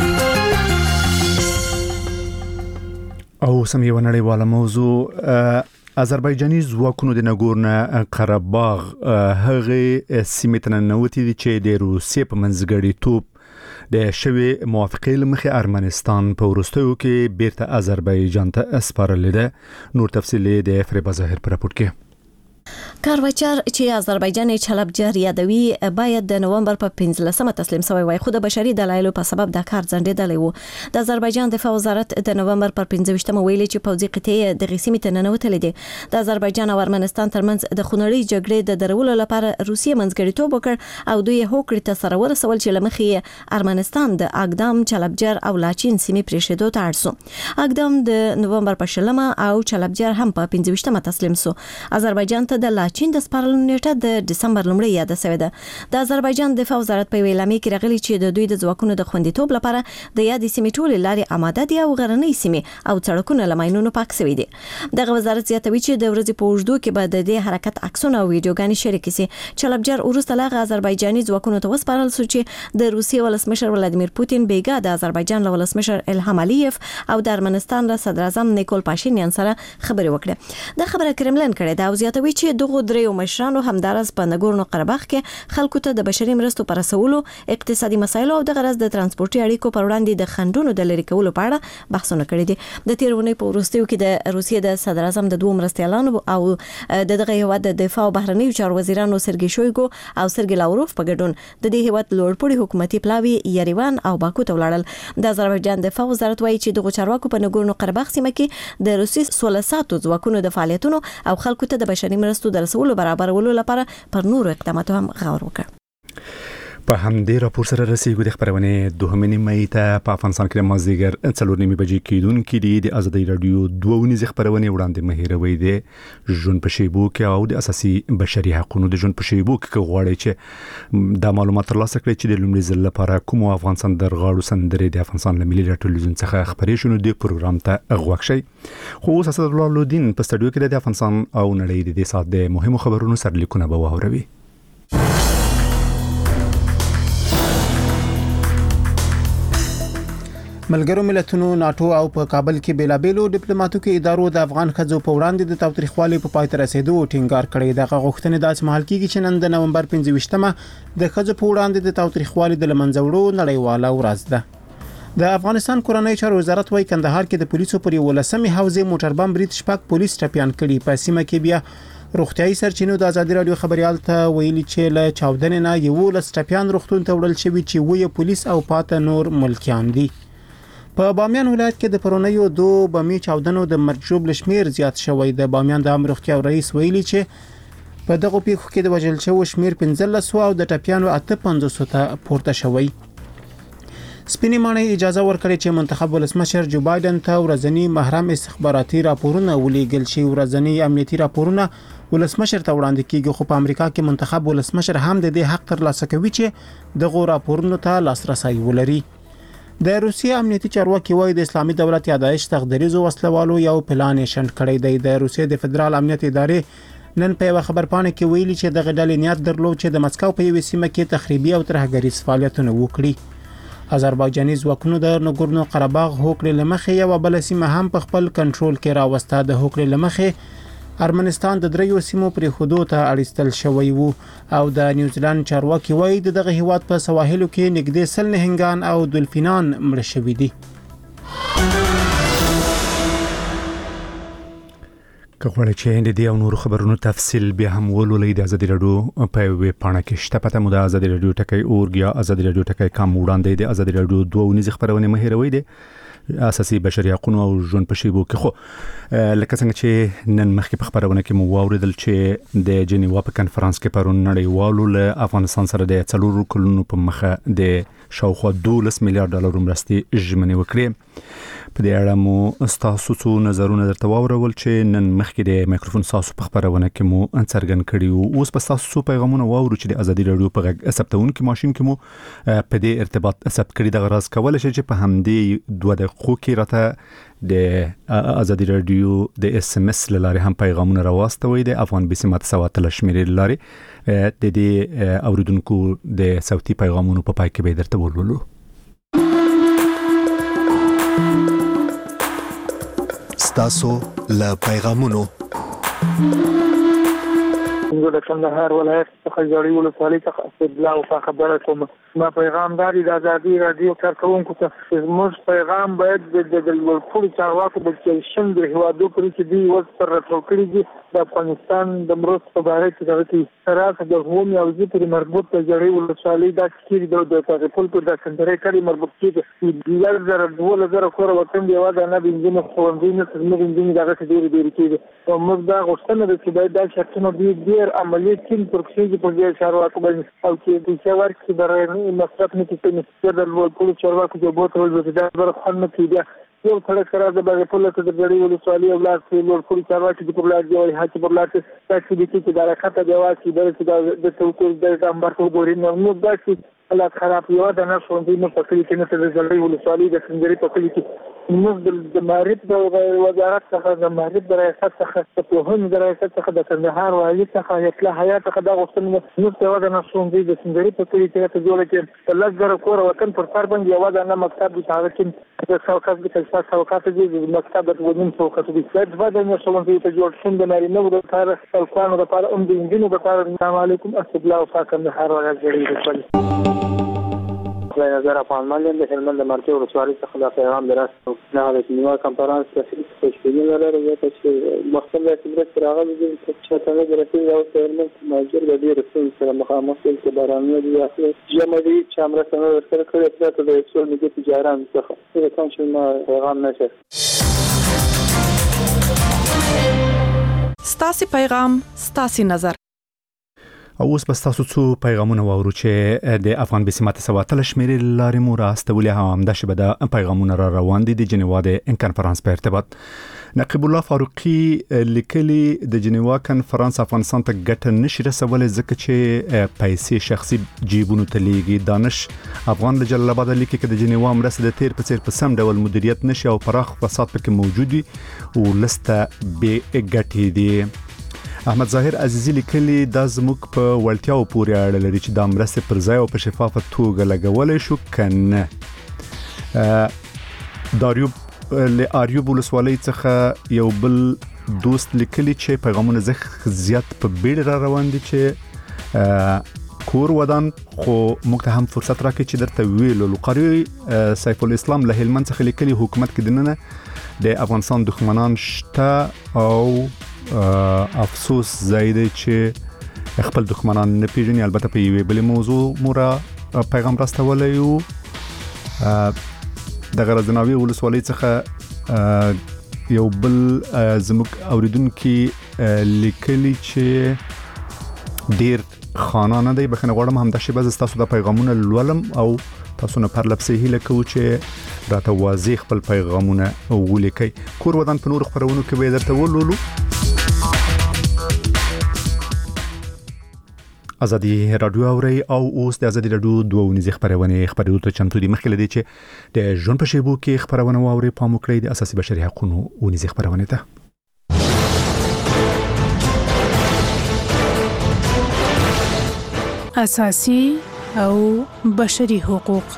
او سم یو نړیواله موضوع آذربایجاني ځواکونو د ناګورنو قرهباغ هغه سیمه ته ننوتي دي چې د روسیې په منځګړیتوب د شوی موافقې لمخې ارمنستان په وروستیو کې بیرته آذربایجان ته اسپارل ده. نور تفصیل د فریبا ظاهر پر راپور کې کاروچر چې آذربایجان چلبجر یادوي باید د نومبر په 15مه تسلیم شوی وای خو د بشري دلایلو په سبب د کار ځنډېدلی وو. د آذربایجان دفاع وزارت د نومبر پر 15مه ویلي چې پوځي قطعې د غسیمې ته ننوتلې دي. د آذربایجان او ارمنستان ترمنځ د خونړۍ جګړې د درولو لپاره روسیې منځګړیتوب وکړ او دوی هوکړې ته سره ورسول چې لمخې ارمنستان د اقدام چلبجر او لاچین سیمې پریښودو ته اړ سو. اقدام د نومبر په 20 او چلبجر هم په 15مه تسلیم سو. آذربایجان ته د چین د سپارلو نیټه د دسمبر لومړۍ یاد شوې ده. د آذربایجان دفاع وزارت په اعلامیه کې راغلي چې د دوی د ځواکونو د خوندیتوب لپاره د یادې سیمې ټولې لارې آماده دي او غرنۍ سیمې او سړکونه له ماینونو پاک شوي دي. دغه وزارت زیاتوي چې د ورځې په اوږدو کې به د دې حرکت عکسونه او ویډیوګانې شریکې شي. چلبجر وروسته له آذربایجاني ځواکونو ته وسپارل شو چې د روسیې ولسمشر ولادیمیر پوتین بیګا د آذربایجان له ولسمشر الهام علیف او د ارمنستان له صدر اعظم نیکول پاشینیان سره خبرې وکړه. دا خبره کرملن کړې ده او زیاتوي چې چې دغه دریو مشرانو همدارس په نګورنو قرهباغ کې خلکو ته د بشري مرستو پر رسولو، اقتصادي مسایلو او د غرض د ترانسپورتي اړیکو پر وړاندې د خنډونو د لرې کولو په اړه بحثونه کړي دي. د تیرونی په وروستیو کې د روسیې د صدر اعظم د دوه مرستیالانو او دغه هیواد د دفاع او بهرنیو چارو وزیرانو سرګي شویګو او سرګي لاوروف په ګډون د دې هیواد لوړپوړي حکومتي پلاوی یریوان او باکو ته ولاړل. د آذربایجان دفاع وزارت وایي چې دغه چارواکو په نګورنو قرهباغ سیمه کې د روسي سولساتو ځواکونو د فعالیتونو او خلکو ته د بشري مرستو د رسولو برابرولو لپاره پر نورو اقداماتو هم غور وکړ. په همدې راپور سره رسیدو د خبرونه دوهمې مې ته په افغانستان کې مازیګر 4:30 بجې کېدونکې دي. د ازادي رادیو دوه خبرونه وړاندې مهیروي دي ژوند په شیبو کې او د اساسي بشري حقوقو د ژوند په شیبو کې غواړي چې د معلومات ترلاسه کړي چې د لومړي ځل لپاره کوم افغانستان درغاړو سندرې د افغانستان له ملي ټلویزیون څخه خبرې شونه د پروګرام ته غوښ شي. خو اوس اسد الله لودین په سټډیو کې د افغانستان او نړۍ د سات د مهمو خبرونو سرلیکونه به واوروي. ملګرو ملتونو ناتو او په کابل کې بیلابېلو ډیپلوماټیکو ادارو د افغان ښځو په وړاندې د تاوتریخوالي په پای ته رسیدو ټینګار کړی. دغه غوښتنې داسې مهال کېږي چې نن د نومبر 15مه د ښځو په وړاندې د تاوتریخوالي د لمنځه وړو نړیواله ورځ ده. د افغانستان کورنۍ چارو وزارت وايي کندهار کې د پولیسو پر 11مې حوزې موټر بم برید شپږ پولیس ټپيان کړي. په سیمه کې بیا روغتيایي سرچینو د ازادي رادیو خبريال ته ویلي چې له چاودنې نه 11 ټپيان روغتون ته وړل شوي چې وې پولیس او پاته نور ملکیان دي. په بامیان ولایت کې د پرونیو دوه بمي چاودنو د مرجوب لشمیر زیات شوی. د بامیان د امر روغتیا رئیس ویلي چې په دغه پیښو کې د وژل شوو شمیر 15 او د ټپیانو 850 ته پورته شوی. سپینې ماڼۍ اجازه ورکړې چې منتخب ولسمشر جو بایدن ته ورځنی محرم استخباراتي راپورونه ولېږل شي. ورځنی امنیتي راپورونه ولسمشر ته وړاندې کیږي، خو په امریکا کې منتخب ولسمشر هم د دې حق ترلاسه کوي چې دغه راپورونو ته لاسرسي ولري. د روسیې امنیتي چارواکي وایي د اسلامي دولت یا داعش تقدیریزو وسلوالو یو پلان یې شنډ کړی دی. د روسیې د فدرال امنیت ادارې نن په یو خبرپاڼه کې ویلي چې دغه ډلې نیت درلود چې د مسکو په یوه سیمه کې تخریبي او ترهګریز فعالیتونه وکړي. آذربایجاني ځواکونو د نګورنو قرهباغ هوکړې لمخې یو بل سیمه هم په خپل کنټرول کې راوسته. د هوکړې لمخې ارمنستان د دریو سیمو پر حدود ته اړیستل شوی وو او د نیوزیلند چارواکي وایي دغه هیواد په سواحلو کې نږدې 100 نهنګان او دولفینان مړ شوي دي. که غواړئ چې د دې او نورو خبرونو تفصیل بیا هم ولولئ د ازادي رادیو په ویب پاڼه کې شته. پته مو د ازادي رادیو ټکی اورګ یا ازادي رادیو ټکی کام وړاندې د ازادي رادیو دوه خبرونه مهیروي دي اساسي بشري حقوقو او ژوند په شیبو کې. خو لکه څنګه چې نن مخکې په خبرونه کې مو واوریدل چې د جنیوا په کنفرانس کې پرون نړیوالو له افغانستان سره د 4 کلونو په مخه د شاوخوا 12 میلیارډ ډالر مرستې ژمنې وکړې. په دې اړه مو تاسو څو نظرونه درته واورول چې نن مخکې د مایکروفون تاسو په خبرونه کې مو څرګند کړي وو. اوس په تاسو پیغامونه واورو چې د ازادي رادیو په غږ ثبتونکو ماشين کې مو په دې ارتباط ثبت کړي. د غرض کول شي چې په همدې 2 دقیقو کې راته د ازادي رادیو د اس ام اس لاره هم پیغامونه راوستوي. د افغان بسمت سواتل شمیرې لاره د دې اوریدونکو د صوتي پیغامونو په پای کې به درته ولولو. ستاسو له پیغامونو د کندهار ولایت څخه جوړی ولسوالۍ څخه استدلال او خبره کوم. ما پیغام داري د ازادي رادیو کارکونکو ته زموږ پیغام باید د ولکوړي چارواکو د چلشن د هوادو پرې چې دی وسر راټوکړي دي د افغانستان د مرستو په اړه چې دغه سره د قومي او ځپري مربوط د جوړی ولسوالۍ د کیږي د تاریخل په د سندرې کړي مربوط کیږي د 2000 کور وطن دی واده نه بنځنه خوندې نه څنګه بنځنه دغه ډېر کیږي او موږ دا غوښتنه ده چې باید د شرطونو ډېر عملي ټیم پرکسي په دې چارواکو باندې او چې د څوار کې برای مصرف نه کیږي د ولکوړي چارواکو د بوت ول د برخه نه کیږي. یو سړک سره د باغ په لته د جوړی ولسوالۍ او لاس کې ورکوړي چارواکي د پرلار دی او هڅه پرلار ته تاسو د کې د راکته دی واسي د توکل د امبر کو ګوري نو دا چې حالات خراب یو د نه ښوونځي نه په کلي کې نه د زړې ولسوالۍ د سنجري په کلي کې موږ د معرفت د وزارت څخه د معرفت د ریاست څخه د پوهنې د ریاست څخه د کندهار والي څخه اطلاع حیات څخه د غوښتنې موږ ته د نښوندې د سنجري په کلي کې ته جوړ کې په لږ کور وطن پر سر باندې یو د نه مکتب د تاریخ د څوکات د تاسیس څوکات د مکتب د ودین څوکات د څه د نښوندې ته جوړ شوم د نارینه د تاریخ خلکانو د لپاره د انجینو د لپاره السلام علیکم استقلال او کندهار ولایت نظر افغان د هلمند مرکز ولسوالۍ څخه د پیغام دراسته نه د نیوه کانفرنس تفصیل تشکیل لري چې مختلف رسمي راغلي چې څنګه د رسمي او هلمند ماجر د دې رسمي سره مخامخ کې بارانونه دي جمع دي چې امر سره ورسره کړی چې د یو نږدې تجاران څخه د کوم چې پیغام نشه ستاسي پیغام ستاسي نظر او اوس بس تاسو څو پیغامونه واورو چې د افغان بسمت سواتل شمیرې لارې مو راستولې هم د شبه د پیغامونه را روان دي د جنیوا د کانفرنس په ارتباط نقیب الله فاروقي لیکلي د جنیوا کانفرنس افغانستان ته ګټه نشي رسولې ځکه چې پیسې شخصي جیبونو ته لیږي دانش افغان د جلال آباد لیکي چې د جنیوا مرسته د تیر په څیر په سم ډول مدیریت نشي او پراخ فساد پکې موجود وي او لسته به ګټې دي احمد ظاهر عزیزی لیکلی د زموږ په ولټیاو پورې اړه لري چې د مرستې پر ځای او په شفافه توګه لګولای شو کنه آریوب ولسوالۍ څخه یو بل دوست لیکلی چې پیغامونه زیات په بیړه را روان دي چې کور ودان خو موږ ته هم فرصت راکړي چې درته ویلو قاری سیف الاسلام له هلمند څخه لیکلی حکومت کې دننه د افغانستان دښمنان شته او افسوس زیاده چې خپل دښمنان نه پیژني البته په یوه بل موضوع مورا پیغام راستولای یو د غرضناوي ولسوالۍ څخه یو بل زموږ اوریدونکو لیکلي چې ډیر خانانه دی بخنه غواړم هم د شبه تاسو د پیغامونه لولم او تاسو نه پر لپسې هیله کوم چې راته واضح خپل پیغامونه ولیکي کور ودان په نور خبرونو کې به درته ولولو ازادي رادیو اوري او اوس د ازادي رادیو دوه ونیزه خبرونه ته چمتو دي مخکې لدی چې د ژوند په شیبو کې خبرونه واوري په موکړې د اساسي بشري حقوقو ونیزه خبرونه ته اساسي او بشري حقوق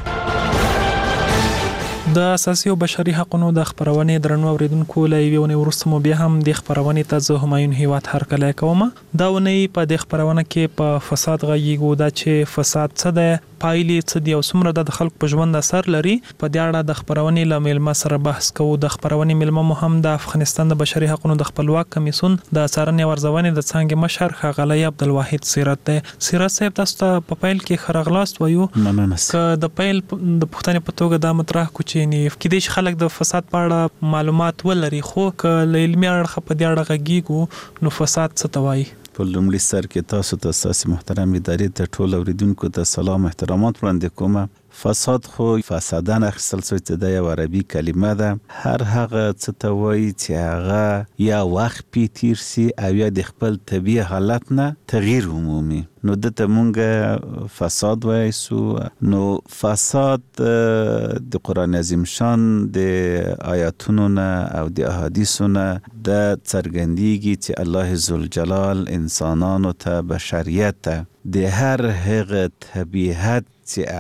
د اساسي او بشري حقوقو د خبرونې درنو اوریدونکو لایوي ورسمو بیا هم د خبرونې ته زه همایون هیواد هر کله کوم دا ونی په د خبرونه کې په فساد غږیږو دا چې فساد څه ده پایلې څه دی او څومره د خلکو په ژوند اثر لري په دې اړه د خبرونې لامل ما سره بحث کوو د خبرونې ملما مهم د افغانستان د بشري حقوقو د خپلواک کمیسیون د څارنې ورځونې د څنګه مشر خغلی عبدالواحد سیرت ده سیرت صاحب تاسو ته په پیل کې خرغلاست وایو که د پیل د پښتنې په توګه د مطرح کوچې نه کېدې خلک د فساد په اړه معلومات ولري خو ک علمي اړه په دې اړه غږیږو نو فساد څه توایي په لومړي سر کې تاسو ته اساسي محترم ادارې ته ټول اوریدونکو ته سلام احترامات وړاندې کوم فساد خو فسادان اخیستل شوی چې د یو عربي کلمه ده هر هغه څه ته وایي چې هغه یا وخت پی تیر سي او یا د خپل طبيعي حالت نه تغییر عمومي نو دته مونږه فساد وایسو نو فساد د قران عظیم شان د آیاتونو نه او د احادیثو نه د څرګندېږي چې الله ذوالجلال انسانانو ته بشریت د هر هغه طبيعت چې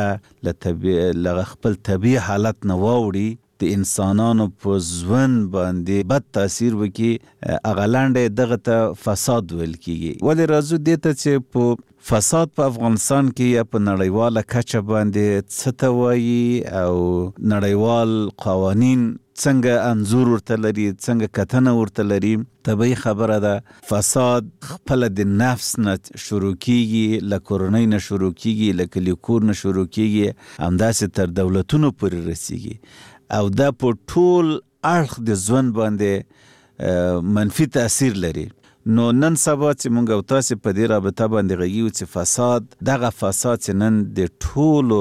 هغه له خپل طبيعي حالت نه واوړي د انسانانو په ژوند باندې بد تاثیر وکي اغلاندې دغه ته فساد ویل کیږي ولې راځو دې ته چې په فساد په افغانستان کې یا په نړیواله کچه باندې څه ته وایي او نړیوال قوانین څنګه انزور ورته لري څنګه کتنه ورته لري طبیعي خبره ده فساد خپل د نفس نه شروع کیږي له کورنۍ نه شروع کیږي له کلیکور نه شروع کیږي همداسې تر دولتونو پورې رسیږي او دا په ټول اړخ د ژوند باندې منفي تاثیر لري نو نن سبا چې مونږ او تاسو په دې رابطه باندې غږیو چې فساد دغه فساد چې نن د ټولو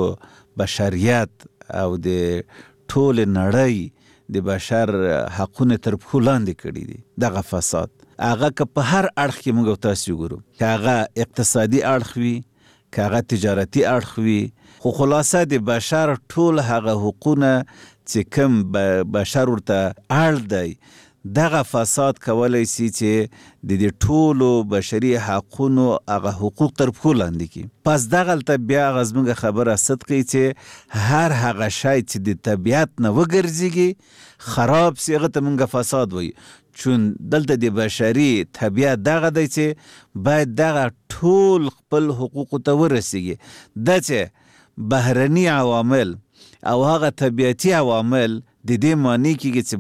بشریت او د ټول نړۍ د بشر حقونه تر پښو لاندې کړي دي دغه فساد هغه که په هر اړخ کې موږ تاسو ګورو که هغه اقتصادي اړخ وي کاغه تجارتي اړخ وي، خو خلاصه د بشر ټول هغه حقوقونه چې کوم بشر ورته اړ دی، دغه فساد کولای شي چې د دې ټولو بشري حقونو هغه حقوق تر پښو لاندې کړي. پس دغلته بیا هغه زموږ خبره صدقي چې هر هغه شی چې د طبیعت نه وګرځېږي خراب سي هغه ته موږ فساد وایو. چون دلته د بشري طبیعت دغه دی چې باید دغه ټول خپل حقوقو ته ورسیږي. دا چې بهرني عوامل او هغه طبیعتي عوامل د دې معنی کېږي چې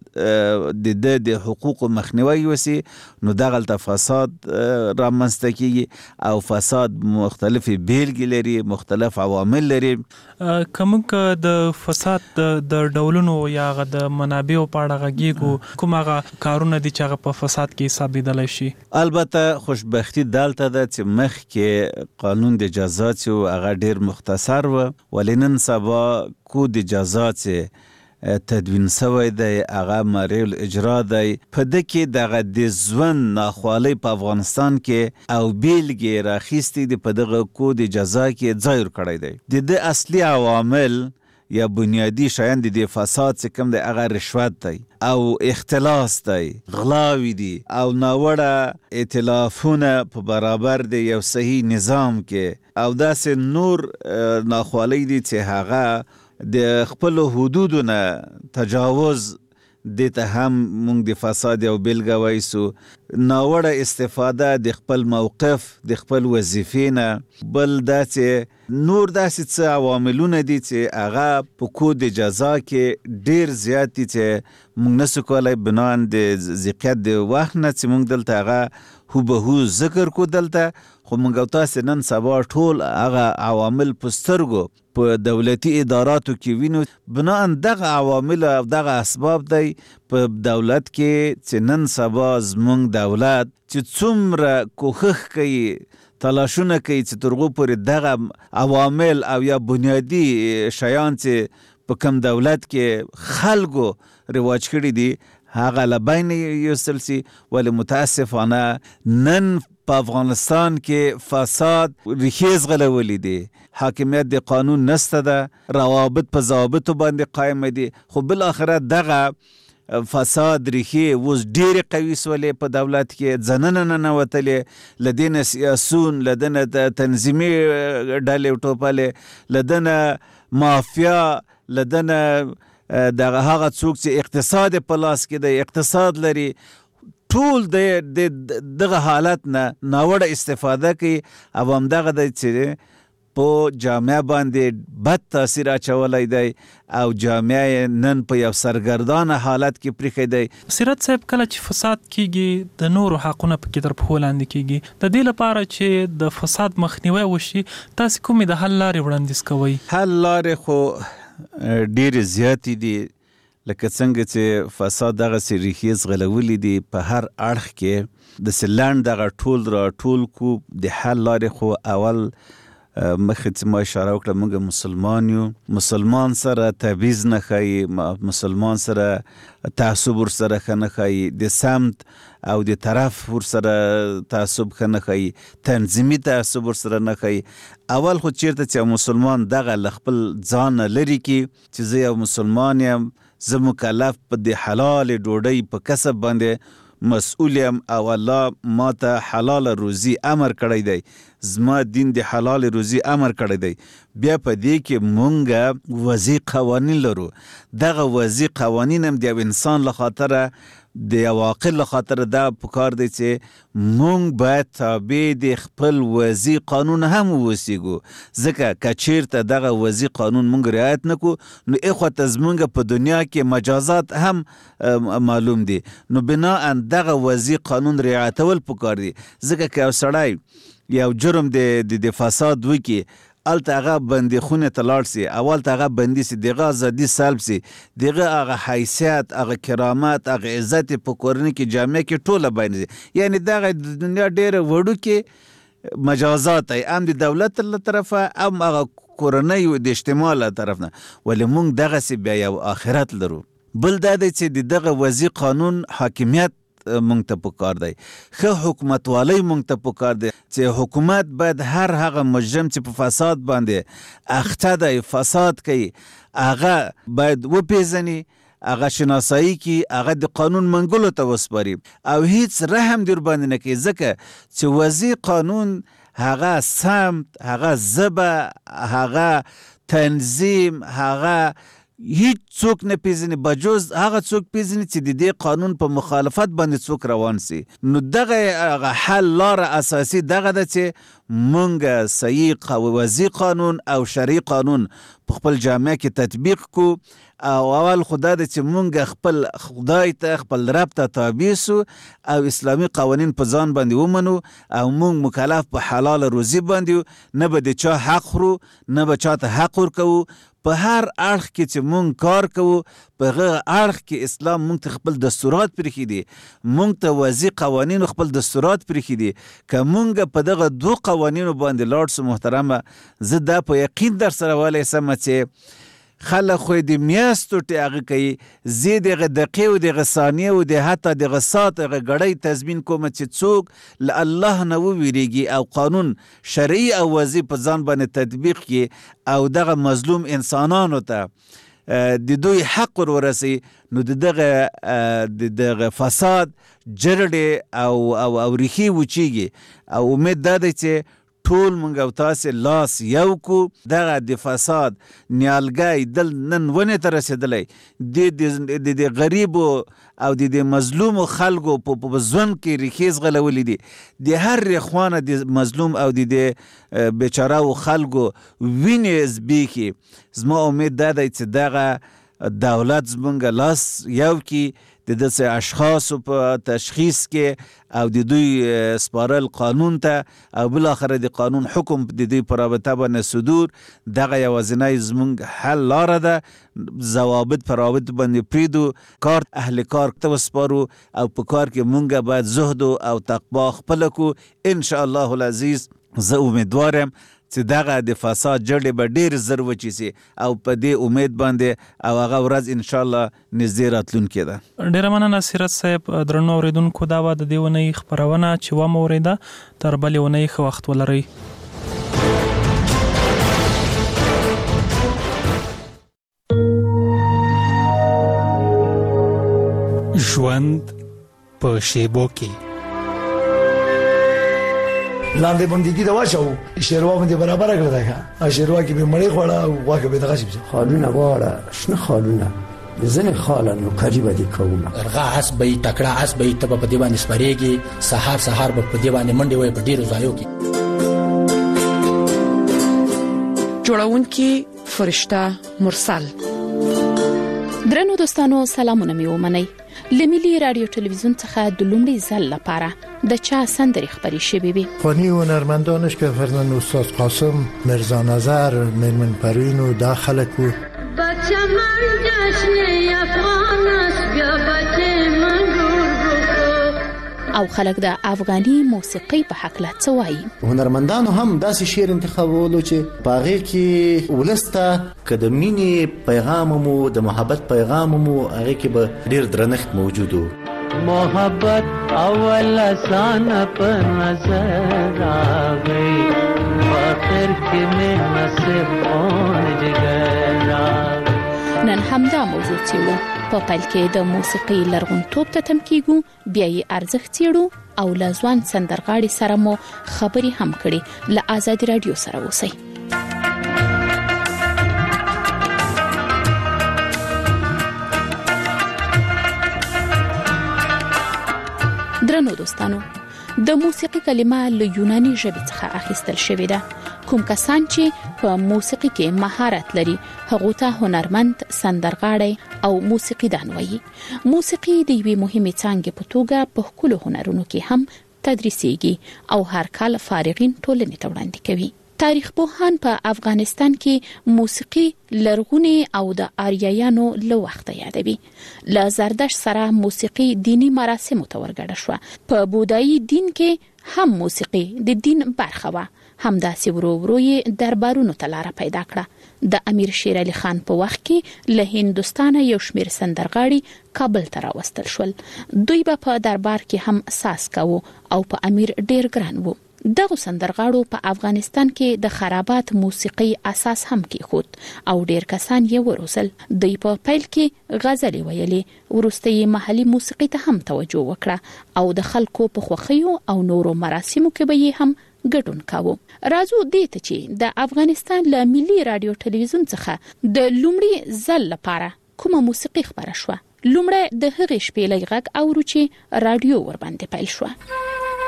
باید د حقوقو مخنیوي وسي، نو دغلته فساد رامنځته کېږي او فساد مختلفې بیلګې لري، مختلف عوامل لري. که موږ د فساد د ډولونو یا هغه د منابعو په اړه غږیږو، کوم هغه کارونه دي چې هغه په فساد کې حسابېدلی شي؟ البته خوشبختي دلته ده چې مخکې قانون د جزا چې هغه ډېر مختصر و، ولې نن سبا کود جزا چې تدوین سوی دی هغه مریع الاجرا دی. په ده کې دغه د ژوند ناخوالۍ په افغانستان کې او بیلګې راخیستې دي، په دغه کود جزا کې ځای ورکړی دی. د ده اصلي عوامل یا بنیادی شیان د دې فساد چې کوم دی هغه رشوت دی او اختلاس دی، غلاوي دي او ناوړه ائتلافونه په برابر دی یو صحیح نظام کې، او داسې نور ناخوالۍ دي چې هغه د خپل حدودو نه تجاوز دته هم مونږ د فساد یو بیلګه وایسو. ناوړه استفاده د خپل موقف د خپل وظیفې نه. بل دا چې نور داسې څه عواملونه دي چې هغه په کود جزا کې ډیر زیات دي چې مونږ نسو کولی بنان د ذکیت د وخت نه چې مونږ دلته هغه هوبهو ذکر کو دلته، خو مونږ او تاسې نن سبا ټول هغه عوامل په سترګو په دولتي اداراتو کې وینو. بناء دغه عوامل او دغه اسباب دی په دولت کې چې نن سبا زمونږ دولت چې څومره کوښښ کوي، تلاشونه کوي چې تر هغو پورې دغه عوامل او یا بنیادي شیان چې په کوم دولت کې خلکو رواج کړي دي هغه له بین یوستل سي. ولې متاسفانه نن په افغانستان کې فساد ریښې ځغلولي دي، حاکمیت د قانون نسته ده، روابط په ضوابطو باندې قایم دي، خو بالاخره دغه فساد ریښې اوس ډېرې قوي سولې په دولت کې، ځننه ننوتلې، له دې نه سیاسون، له ده نه تنظیمي ډلې وټوپلې، له ده نه مافیا، له ده نه دغه هغه څوک چې اقتصاد په لاس کې دی، اقتصاد لري، ټول د دغه حالت نه ناوړه استفاده کوي او همدغه دی چې په جامعه باندې بد تاثیر اچولی دی او جامعه نن په یو سرګردانه حالت کې پریښی دی. سیرت صاحب، کله چې فساد کیږي د نورو حقونه پکې تر پښو لاندې کیږي، د دې لپاره چې د فساد مخنیوی وشي تاسې کومې د حل لارې وړاندیز کوئ؟ حل لارې خو ډېرې زیاتې دي، لکه څنګه چې فساد دغسې ریښې ځغلولي دي په هر اړخ کې، داسې لنډ دغه ټول را ټول کو. د حل لارې خو اول مخکې چې ما اشاره وکړه، موږ مسلمان یو، مسلمان سره تبعیض نه ښایي، مسلمان سره تعصب ورسره ښه نه ښایي، د سمت او د طرف ورسره تعصب ښه نه ښایي، تنظیمي تعصب ورسره نه ښایي. اول خو چیرته چې مسلمان دغه له خپل ځان نه لرې کړي چې زه یو مسلمان یم، زه مکلف په د حلال ډوډۍ په کسب باندې مسئول یم او الله ما ته حلال روزي امر کړی دی، زما دین د حلال روزي امر کړی دی. بیا په دې کې مونږ وضعي قوانین لرو. دغه وضعي قوانین هم د یو انسان له خاطره، د یو عاقل له خاطره دا پکار دی چې مونږ باید تابع د خپل وضعي قانون هم ووسیږو، ځکه که چیرته دغه وضعي قانون مونږ رعایت نه کړو نو اخوته زمونږ په دنیا کې مجازات هم معلوم دي. نو بناء دغه وضعي قانون رعایتول پکار دي، ځکه که یو سړی یو جرم د فساد وکړي، الته هغه بندي خونه ته لاړ سي، اول ته هغه بندي سي، دغه ازادي سلب سي، دغه هغه حیثیت، هغه کرامت، هغه عزت په کورنۍ کې جامعه کې ټوله باندې، یعنی دغه د دنیا ډېره وړوکې مجازات ای هم د دولت له طرفه هم هغه کورنۍ د اجتماع له طرف نه. ولې مونږ دغسې بیا یو آخرت لرو. بل دا دی چې د دغه وضعي قانون حاکمیت مونږ ته پکار دی، ښه حکومتوالۍ مونږ ته پکار دی چې حکومت باید هر هغه مجرم چې په فساد باندې اخته دی، فساد کوي، هغه باید وپیژني، هغه شناسایی کی، هغه د قانون منګولو ته وسپاري او هیڅ رحم در باندې نه کوي، ځکه چې وضعي قانون هغه سمت، هغه ژبه، هغه تنظیم، هغه هیڅ څوک نه پیژني بجوز هغه څوک پیژني چې د دې قانون په مخالفت باندې څوک روان سي. نو دغه حل لاره اساسي دغه ده چې مونږ صحیح وضعي قانون او شرعي قانون په خپل جامعه کې تطبیق کو او اول خدا ده چې مونږ خپل خدای ته، خپل رب ته تابع سو او اسلامي قوانین په ځان باندې ومنو او مونږ مکلف په حلال روزي باندې، نه به د چا حق خورو، نه به چاته حق ورکوو. په هر اړخ کې چې مونږ کار کوو په هغه اړخ کې اسلام مونږ ته خپل دستورات پرېښي دي، مونږ ته وضعي قوانینو خپل دستورات پرېښي دي. که مونږ په دغه 2 قوانینو باندې لاړ سو محترمه، زه دا په یقین در سره ولی سم چې خلک خو د میاشتو هغه کوي، زه دغه دقیقې او دغه ثانیې او د حتی دغه ساعت هغه ګړۍ تضمین کوم چې څوک له الله نه وویریږي او قانون شرعي او وضعي په ځان باندې تطبیق کړي او دغه مظلوم انسانانو ته د دوی حق ورسي، نو دغه فساد جرړې او ریښې وچیږي. او امید دا دی چې ټول مونږ او تاسې لاس یو کو، دغه د فساد نیالګی دل نن ونې ته رسېدلی، د غریبو او د مظلومو خلکو په ژوند کې ریښې ځغلولې دي، د هر خوانه د مظلوم او د بیچارهو خلکو وینې زبېښي. زما امید دا دی چې دغه دولت زمونږ لاس یو کی د داسې اشخاصو په تشخیص کې او د دوی سپارل قانون ته او بالاخره د قانون حکم د دوی په رابطه باندې صدور، دغه یوازینی زمونږ حل لاره ده. ضوابط په رابط باندې پریږدو، کار اهل کار ته وسپارو او په کار کې مونږ باید زهد او تقوا خپله کو. انشاءالله العزیز زه امیدوارم چې دغه د فساد جړې به ډېر زر وچې سي او په دې امید باندې او هغه ورځ انشاءالله نږدې راتلونکې ده. ډېره مننه سیرت صاحب. درنو اورېدونکو دا وه د دې اونۍ خپرونه چې ومه اورېده. تر بلې اونۍ ښه وخت ولرئ. ژوند په شیبو کې لاندې باندې د واچو شیروا باندې برابر کړل دا شیروا کې به مړې خوړه او واکه به دغه شي خالونه واړه شنه خالونه ځنه خالانو قریبه دي کومه ارغا اس به تکړه اس به ته په دی باندې سپریږي، سحر به په دی باندې منډي وي په ډیرو ځایو کې. جوړونکي فرشته مرسل. درنو دوستانو سلامونه مې ومنئ. لملي رادیو تلویزیون څخه د لومړي ځل لپاره د چا سندري خبري شوي وي. فنی هنرمندانش که فرزند استاد قاسم، مرزا نظر، میرمن پروین و داخل کو بچه من جشن افغان است بیا بچه من او خلک د افغاني موسیقي په حق لا څه وایي. هنرمندانو هم داسې شعر انتخابولو چې باغې کې ولسته که د مینې پیغام مو د محبت پیغام مو هغه کې به ډیر درنښت موجود و. محبت اول آسان پر نظر آگئی آخر کې مې نصیب اون جگر آگئی. نن همدا موضوع څیړو. په پیل کې د موسیقي لرغونتوب ته تم کیږو، بیا یې ارزښت څیړو او له ځوان سندرغاړي سره مو خبري هم کړي. له آزادي رادیو سره اوسئ. درنو دوستانو، د موسیقي کلمه له یوناني ژبې څخه اخیستل شوې ده. کوم کسان چې په موسیقي کې مهارت لري هغه ته هنرمند، سندرغاړي او موسیقیدان وایي. موسیقي د یوې مهمې څانګې په توګه په ښکلو هنرونو کې هم تدریسیږي او هر کال فارغین ټولنې ته وړاندې کوي. تاریخ پوهان په افغانستان کې موسیقي لرغونی او د آریایانو له وخته یادوي. له زردشت سره موسیقي دینی مراسمو ته ورګډه شوه. په بودایي دین کې هم موسیقي د دین برخه وه. همداسې ورو ورو یې دربارونو ته لار پیدا کړه. د امیر شیر علي خان په وخت کې له هندستانه یو شمیر سندرغاړي کابل ته راوستل شول. دوی په دربار کې هم ساز کاوه او په امیر ډیر ګران وو. دغه سندرغاړو په افغانستان کې د خرابات موسیقي اساس هم کېښود او ډیر کسان یې وروزل. دوی په پیل کې غزلې ویلې، وروسته یې محلي موسیقي ته هم توجه وکړه او د خلکو په خوښیو او نورو مراسمو کې به یې هم ګډون کاوه. راځو دې ته چې د افغانستان له ملي رادیو ټلویزیون څخه د لومړي ځل لپاره کومه موسیقي خبره شوه. لومړی د هغې شپېلې غږ اورو چې رادیو ورباندې پیل شوه.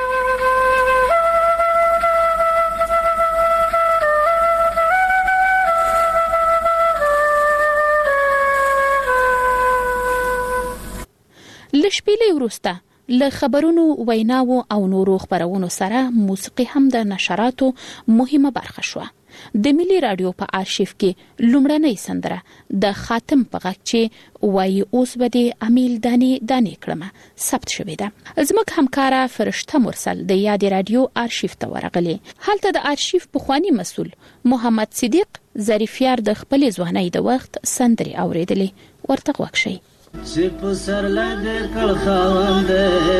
لشپېلې وروسته له خبرونو، ویناو او نورو خبرونو سره موسیقي هم د نشراتو مهمه برخه شوه. د ملي رادیو په آرشیف کې لومړنۍ سندره د خاتم په غږ چې وایي اوس به د امیل دانې دانې کړمه ثبت شوې ده. زموږ همکاره فرشته مرسل د یادې رادیو آرشیف ته ورغلې. هلته د آرشیف پخوانی مسؤل محمد صدیق ظریفیار د خپلې ځوانۍ د وخت سندرې اورېدلې. ورته غوږ شئ. چې په سر لده کل خواند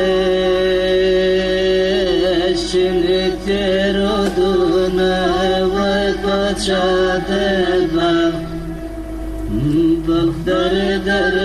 شنه تیرو دونه وای پاچا دبا بلدر در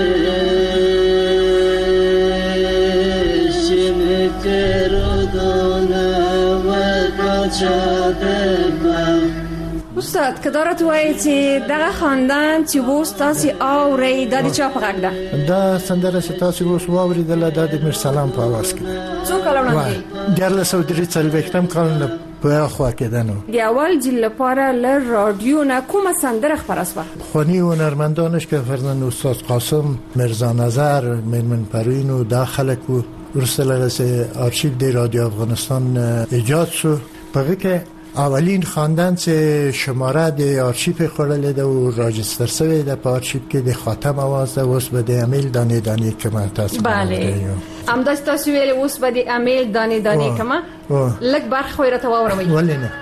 شنه تیرو دونه وای پاچا دبا. استاد کدارت وایي چې دغه خاندان چې وو تاسو اوري د چا په غږ ده؟ دا سندره چې تاسو اوس واوریدله د امیر سلام په आवाज کې. څو کال وړاندې؟ 1943 کال نه په خوا کې ده. نو د اول جیل لپاره له رادیو نه کومه سندره خبره شوه؟ خوانی هنرمندانش که فرزند استاد قاسم، مرزا نظر، میرمن پروین و دا خلک و ورسله آرشیو د رادیو افغانستان ایجاد شو. په کې اولین خواندن چې شماره د آرشیف خورل ده و راجستر شوی ده په آرشیف کې د خاتم आवाज ده. اوس به د امیل دانې دانې کما تاسو. بله همدا تاسو ویل اوس به د امیل دانې دانې کما لږ برخه خو راته واوروي. ولې نه؟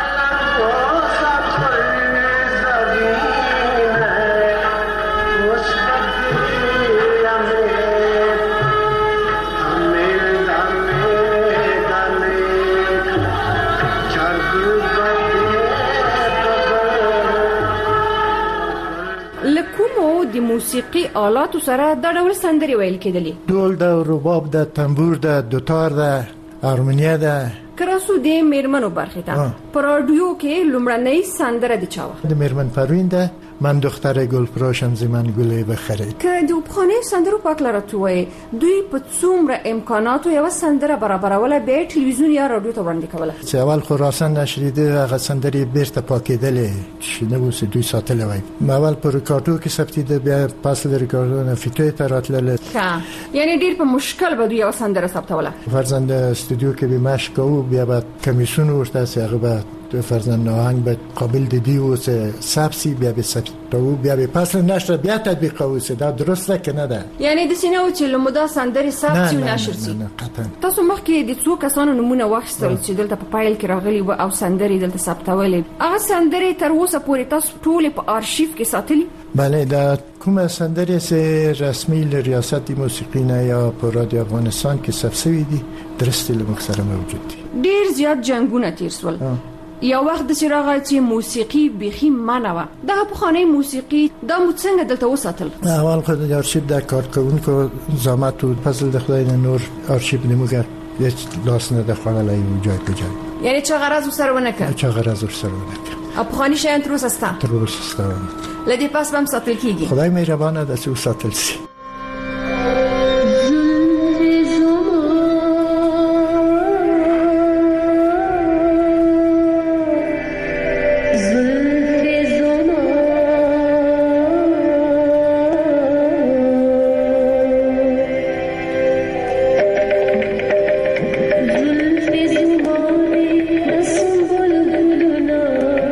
د موسیقي آلاتو سره د ډول سندري ویل کېدلې. ډول د رباب د تنبور د دوتار د هارمونیا د کراسو د میرمنو برخه ته په رادیو کې لومړنۍ سندره د چاوه د میرمن پروین ده. من دختر گل پراشم زمن گله بخره که د بخانه سندرو پاک لراتوي دوی په څومره امکاناتو یو سندره برابروله به ټلویزیون یا رادیو ته وړاندې کوله. چې اول خراسان نشریده هغه سندري بیرته پاکېدلې چې نو سه دوی ساتلې وای. اول پر ریکارډو کې ثبتېده، بیا پاس له ریکارډونو فکرې ته راتلل. یعنی ډیر په مشکل به دوی یو سندره ثبتوله. فرزند استودیو کې به مشق کوو، بیا به کمیسیون ورته هغه به فرزند آهنگ به قابل دیدی و سبسی بیا به ثبتو بیا به پس نشر بیا تطبیق اوسه. دا درسته که نه ده؟ یعنی د سینو چې لمدا سندري ثبت و نشر سي. تاسو مخکې د څو کسانو نمونه واخیستل چې دلته په فایل کې راغلي و او سندري دلته ثبتولې. هغه سندري تر اوسه پورې تاسو ټول په آرشیف کې ساتلي؟ بله، دا کومه سندري سه رسمي ریاست موسیقی نه یا په رادیو افغانستان کې ثبت شوی دي درسته لمخسره موجود دي. ډیر زیات جنگونه تیر سول. یو وخت د چراغ چې موسیقي بيخي منوه دغه په خانه موسیقي د مڅنګ دلته وساتل. اول خو د آرشیف د کارکونکو زحمت او فضل د خدای نور آرشیف نیمګر هیڅ لاس نه د خلای جای په جای. یعنی چې غرض سره ونه کړ. چې غرض سره ونه کړ. په خانه شین تر اوسه ستا. تر اوسه ستا. لدی پاس بم ساتل کیږي. خدای مهربانه ده چې ساتل شي.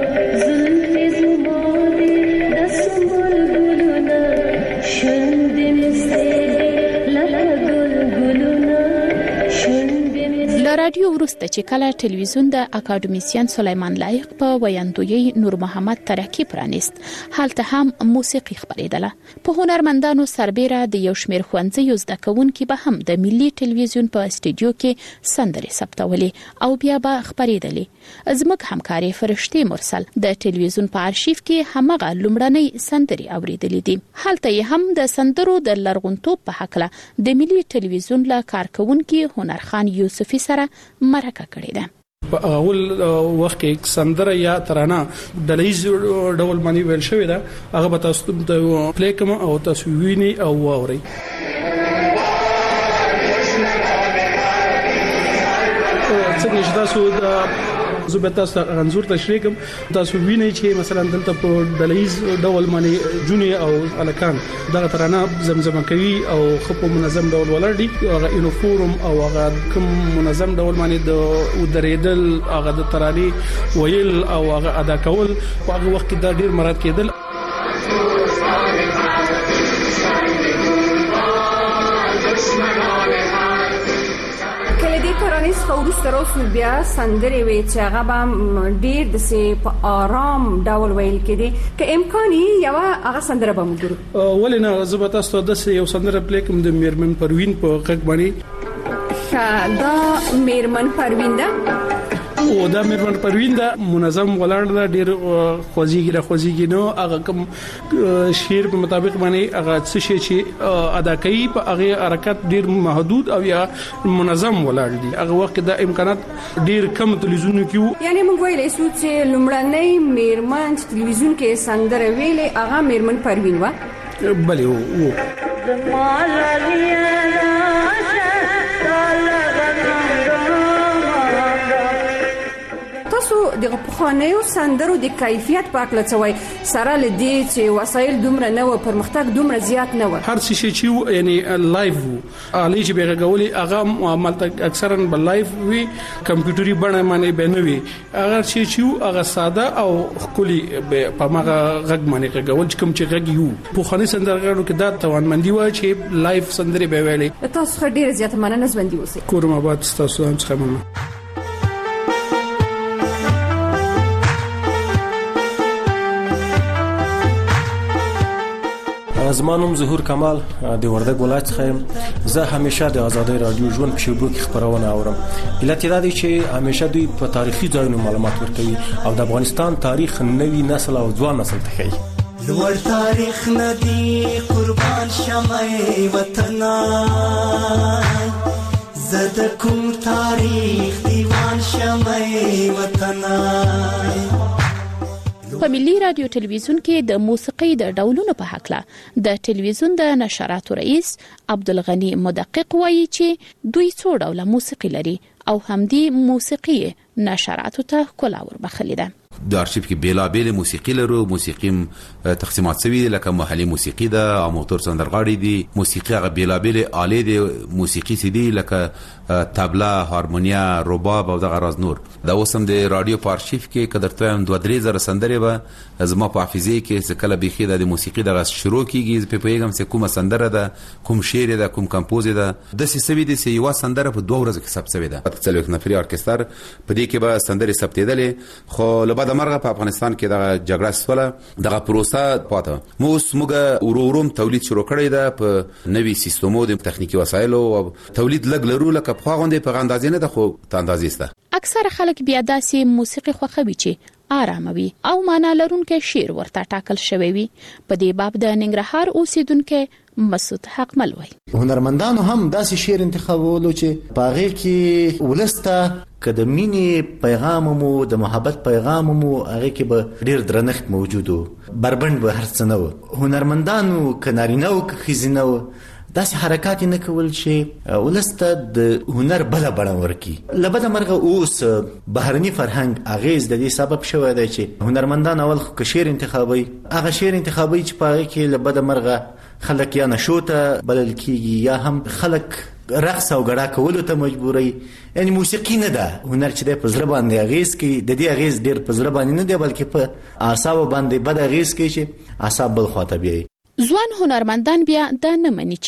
Shunde ده چې کله ټلویزیون د اکاډمیسین سلیمان لایق په ویاندوی نور محمد ترکی پرانیست هلته هم موسیقي خبرېدله. په هنرمندانو سربېره د یو شمېر ښوونځیو زده کوونکي به هم د ملي ټلویزیون په استودیو کې سندرې ثبتولې او بیا به خبرېدلې. زموږ همکارې فرشتي مرسل د ټلویزیون په آرشیف کې همغه لومړنۍ سندرې اورېدلې دي. هلته یې هم د سندرو د لرغونتوب په هکله د ملي ټلویزیون له کارکونکي هنرخان یوسفي سره مرکه کړې ده. په اول وخت کې سندره یا ترانه ډلهیز ډول باندې ویل شوې ده. هغه به تاسو ته پلی کوم او تاسو ویني او واورئ. څنګه چې تاسو زه به تاسو ته انځور تشریح کوم. تاسو وینئ چې مثلا دلته په ډلهیز ډول باندې جونې او الکان دغه ترانه زمزمه کوي او خپ منظم ډول ولاړ دي. هغه یونیفورم او هغه کوم منظم ډول باندې د ودریدل هغه د ترانې ویل او هغه ادا کول په هغه وخت کې دا ډیر مراد کېدل. ترانې خورس تروسو بیا سندرې وي چې هغه به ډیر د سي په آرام ډول ویل کېدي. که امکاني یو هغه سندره به موږ ولنه زه به تاسو ته د یو سندره پلی کوم د میرمن پروین په غږ باندې. دا میرمن پروین ده او دا میرمن پروین دا منظم ولاړ دا ډیر خوځيږي نو هغه کوم شعر په مطابق باندې هغه څه شي چې ادا کوي په هغه حرکت ډیر محدود او یا منظم ولاړ دي. هغه وخت دا امکانات ډیر کم تلویزیون کې یعنی موږ ویلې سو چې لومړنۍ میرمن تلویزیون کې سندره ویلې هغه میرمن پروین و. بله و دغه پخوانیو سندرو د کیفیت په اړه څه وایي سره لدی چې وسایل دومره نه و پرمختګ دومره زیات نه و. هر څه چې یعنی لایف علي چې بغاولي هغه عملته اکثرا بل لایف وی کمپیوټري بڼه باندې بنوي. هغه چې هغه ساده او خولي په ماغه غږ باندې غول چې کوم چې غږ یو پخوانی سندرغاړو کې دا توانمندي و چې لایف سندري به ویلي. تاسو ډیر زیات مننه زبندي اوسئ. کورم آباد تاسو هم څه مننه. زمانم ظهور کمال د وردګ ولایت څخه یم. زه همیشه د آزادۍ رادیو ژوند په شبکه کې خبرونه اورم. علت دا دی چې همیشه دوی په تاریخي ځایونو معلومات ورکوي او د افغانستان تاریخ نوی نسل او ځوان نسل ته ښيي. لوړ تاریخ ندی قربان شمه وطن زد کوم تاریخ دیوان شمه وطن. په ملي رادیو ټلویزیون کې د موسیقي د ډولونو په هکله د ټلویزیون د نشراتو رئیس عبدالغنی مدقق وایي چې دوی څو ډوله موسیقي لري او همدي موسیقي نشراتو ته ښکلا وربخلې ده. د ارشیف کې بیلابل موسیقي لرو. موسیقي تقسیمات شوی لکه محلي موسیقي ده او موتور سندرغاړي دي. موسیقي غو بیلابل آلې دي موسیقي سدي لکه طبله هارمونیا رباب او دغه راز نور. دا اوسم د رادیو په ارشیف کې کدرته 2-3 زره سندرې به زما په حافظه کې سکله بيخي د موسیقي دغه شروع کیږي په پیغام سه کومه سندره ده کوم شعر ده کوم کمپوز ده د سوي دي سي یو سندره په 2 ورځې کې ثبت شوی ده. په څلوک نفري ارکستر په دې کې به سندرې ثبتېدلې خو د مرغه په افغانستان کې دا جګړه سوله دغه پروسه پاته موږ وروم تولید شروع کړی دا په نوي سیستمو د تخنیکی وسایلو او تولید لګ لرو لکه په غونډه په اندازې نه د خو اندازې سته. اکثر خلک بیا داسې موسیقي خوښوي چې آراموي او معنا لرونکي شعر ورته ټاکل شوی وي. په دې باب د ننګرهار اوسیدونکو مسعود حقمل وایي هنرمندانو هم داسې شعر انتخابولو چې پاغه کې ولسته کده مینې پیغام مو د محبت پیغام مو هغه کې به ډیر درنښت موجودو بربند به هرڅ نه و. هنرمندانو کنارینه او خزینه و داسې حرکات نه کول چې ولسته د هنر بل بڼه ورکی. لبد مرغه اوس بهرني فرهنګ اغیز د دې سبب شوی دی چې هنرمندان اول خو شعر انتخابي هغه شعر انتخابي چې پاره کې لبد مرغه خلک یا نشوته بلل کیږي یا هم خلک رقص او غړا کولو ته مجبوري. یعنی موسیقي نه ده هنر چې د پزړه باندې اغیز کوي د دې اغیز ډیر پزړه باندې نه دی بلکې په اعصاب باندې بد اغیز کوي چې اعصاب بل خواته بي. ځوان هنرمندان بیا دا نه مني چې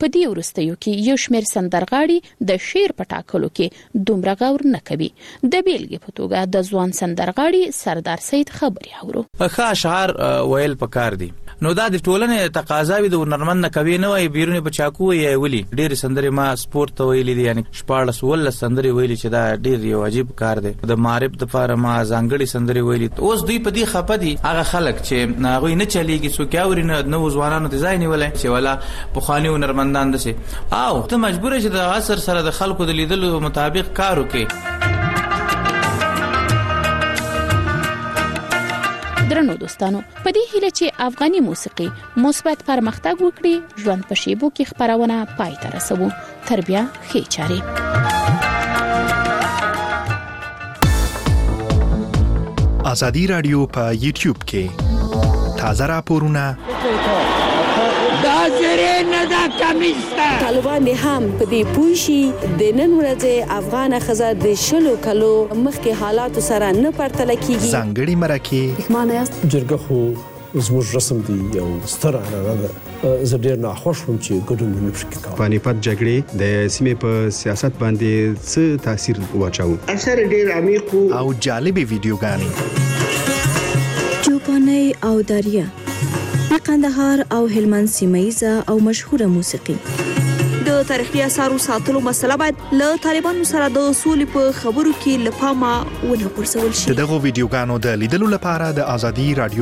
په دې وروستیو کې یو شمېر سندرغاړي د شعر په ټاکلو کې دومره غور نه کوي. د بیلګې په توګه د ځوان سندرغاړي سردار سید خبري اورو. ښه اشعار ویل پکار دي، نو دا د ټولنې تقاضا وي د هنرمند نه کوي نه وي بیرونی بچاکو یې ولي ډېر سندري ما سپورت ته ویلي دي، یعنی 14 سندري ویلي چې دا ډېر یو عجیب کار دی. د معرب د لپاره ما ځانګړي سندري ویلي. اوس دوی په دې خپه دي هغه خلک چې هغه نه چلیږي څوک اوري نه ځوانانو ته ځای نیولای چې ولا پخوانی هنرمندان دسي او ته مجبور یې د عصر سره د خلکو د لیدلو مطابق کار وکړي. درنو دوستانو، په دې هیله چې افغاني موسیقي مثبت پرمختګ وکړي، ژوند په شیبو کې خبرونه پای ته رسوو. تر بیا ښې چارې. ازادي رادیو په یوټیوب کې تازه راپورونه طالبان دې هم په دې پوه شي د نن ورځې افغان ښځه د 20 کلو مخکې حالاتو سره نه پرتله کیږي. ځانګړي مرکه پښمانه یاست جرګه خو زموږ رسم دی یو ستر عنعنه ده. زه ډېر ناخوښ وم چې ګډون نه پکې کوم. پانیپت جګړې د سیمې په سیاست باندې څه تاثیر واچاو؟ اثر ډېر عمیق او جالبې ویډیوګانې چوپاني او داریا د قندهار او هلمند سیمایزه او مشهوره موسیقي. د تاریخي اثارو ساتلو مسله باید له طالبانو سره د سولې په خبرو کې له پامه ونه غورځول شي. دغه ویډیوګانو د لیدلو لپاره د ازادي رادیو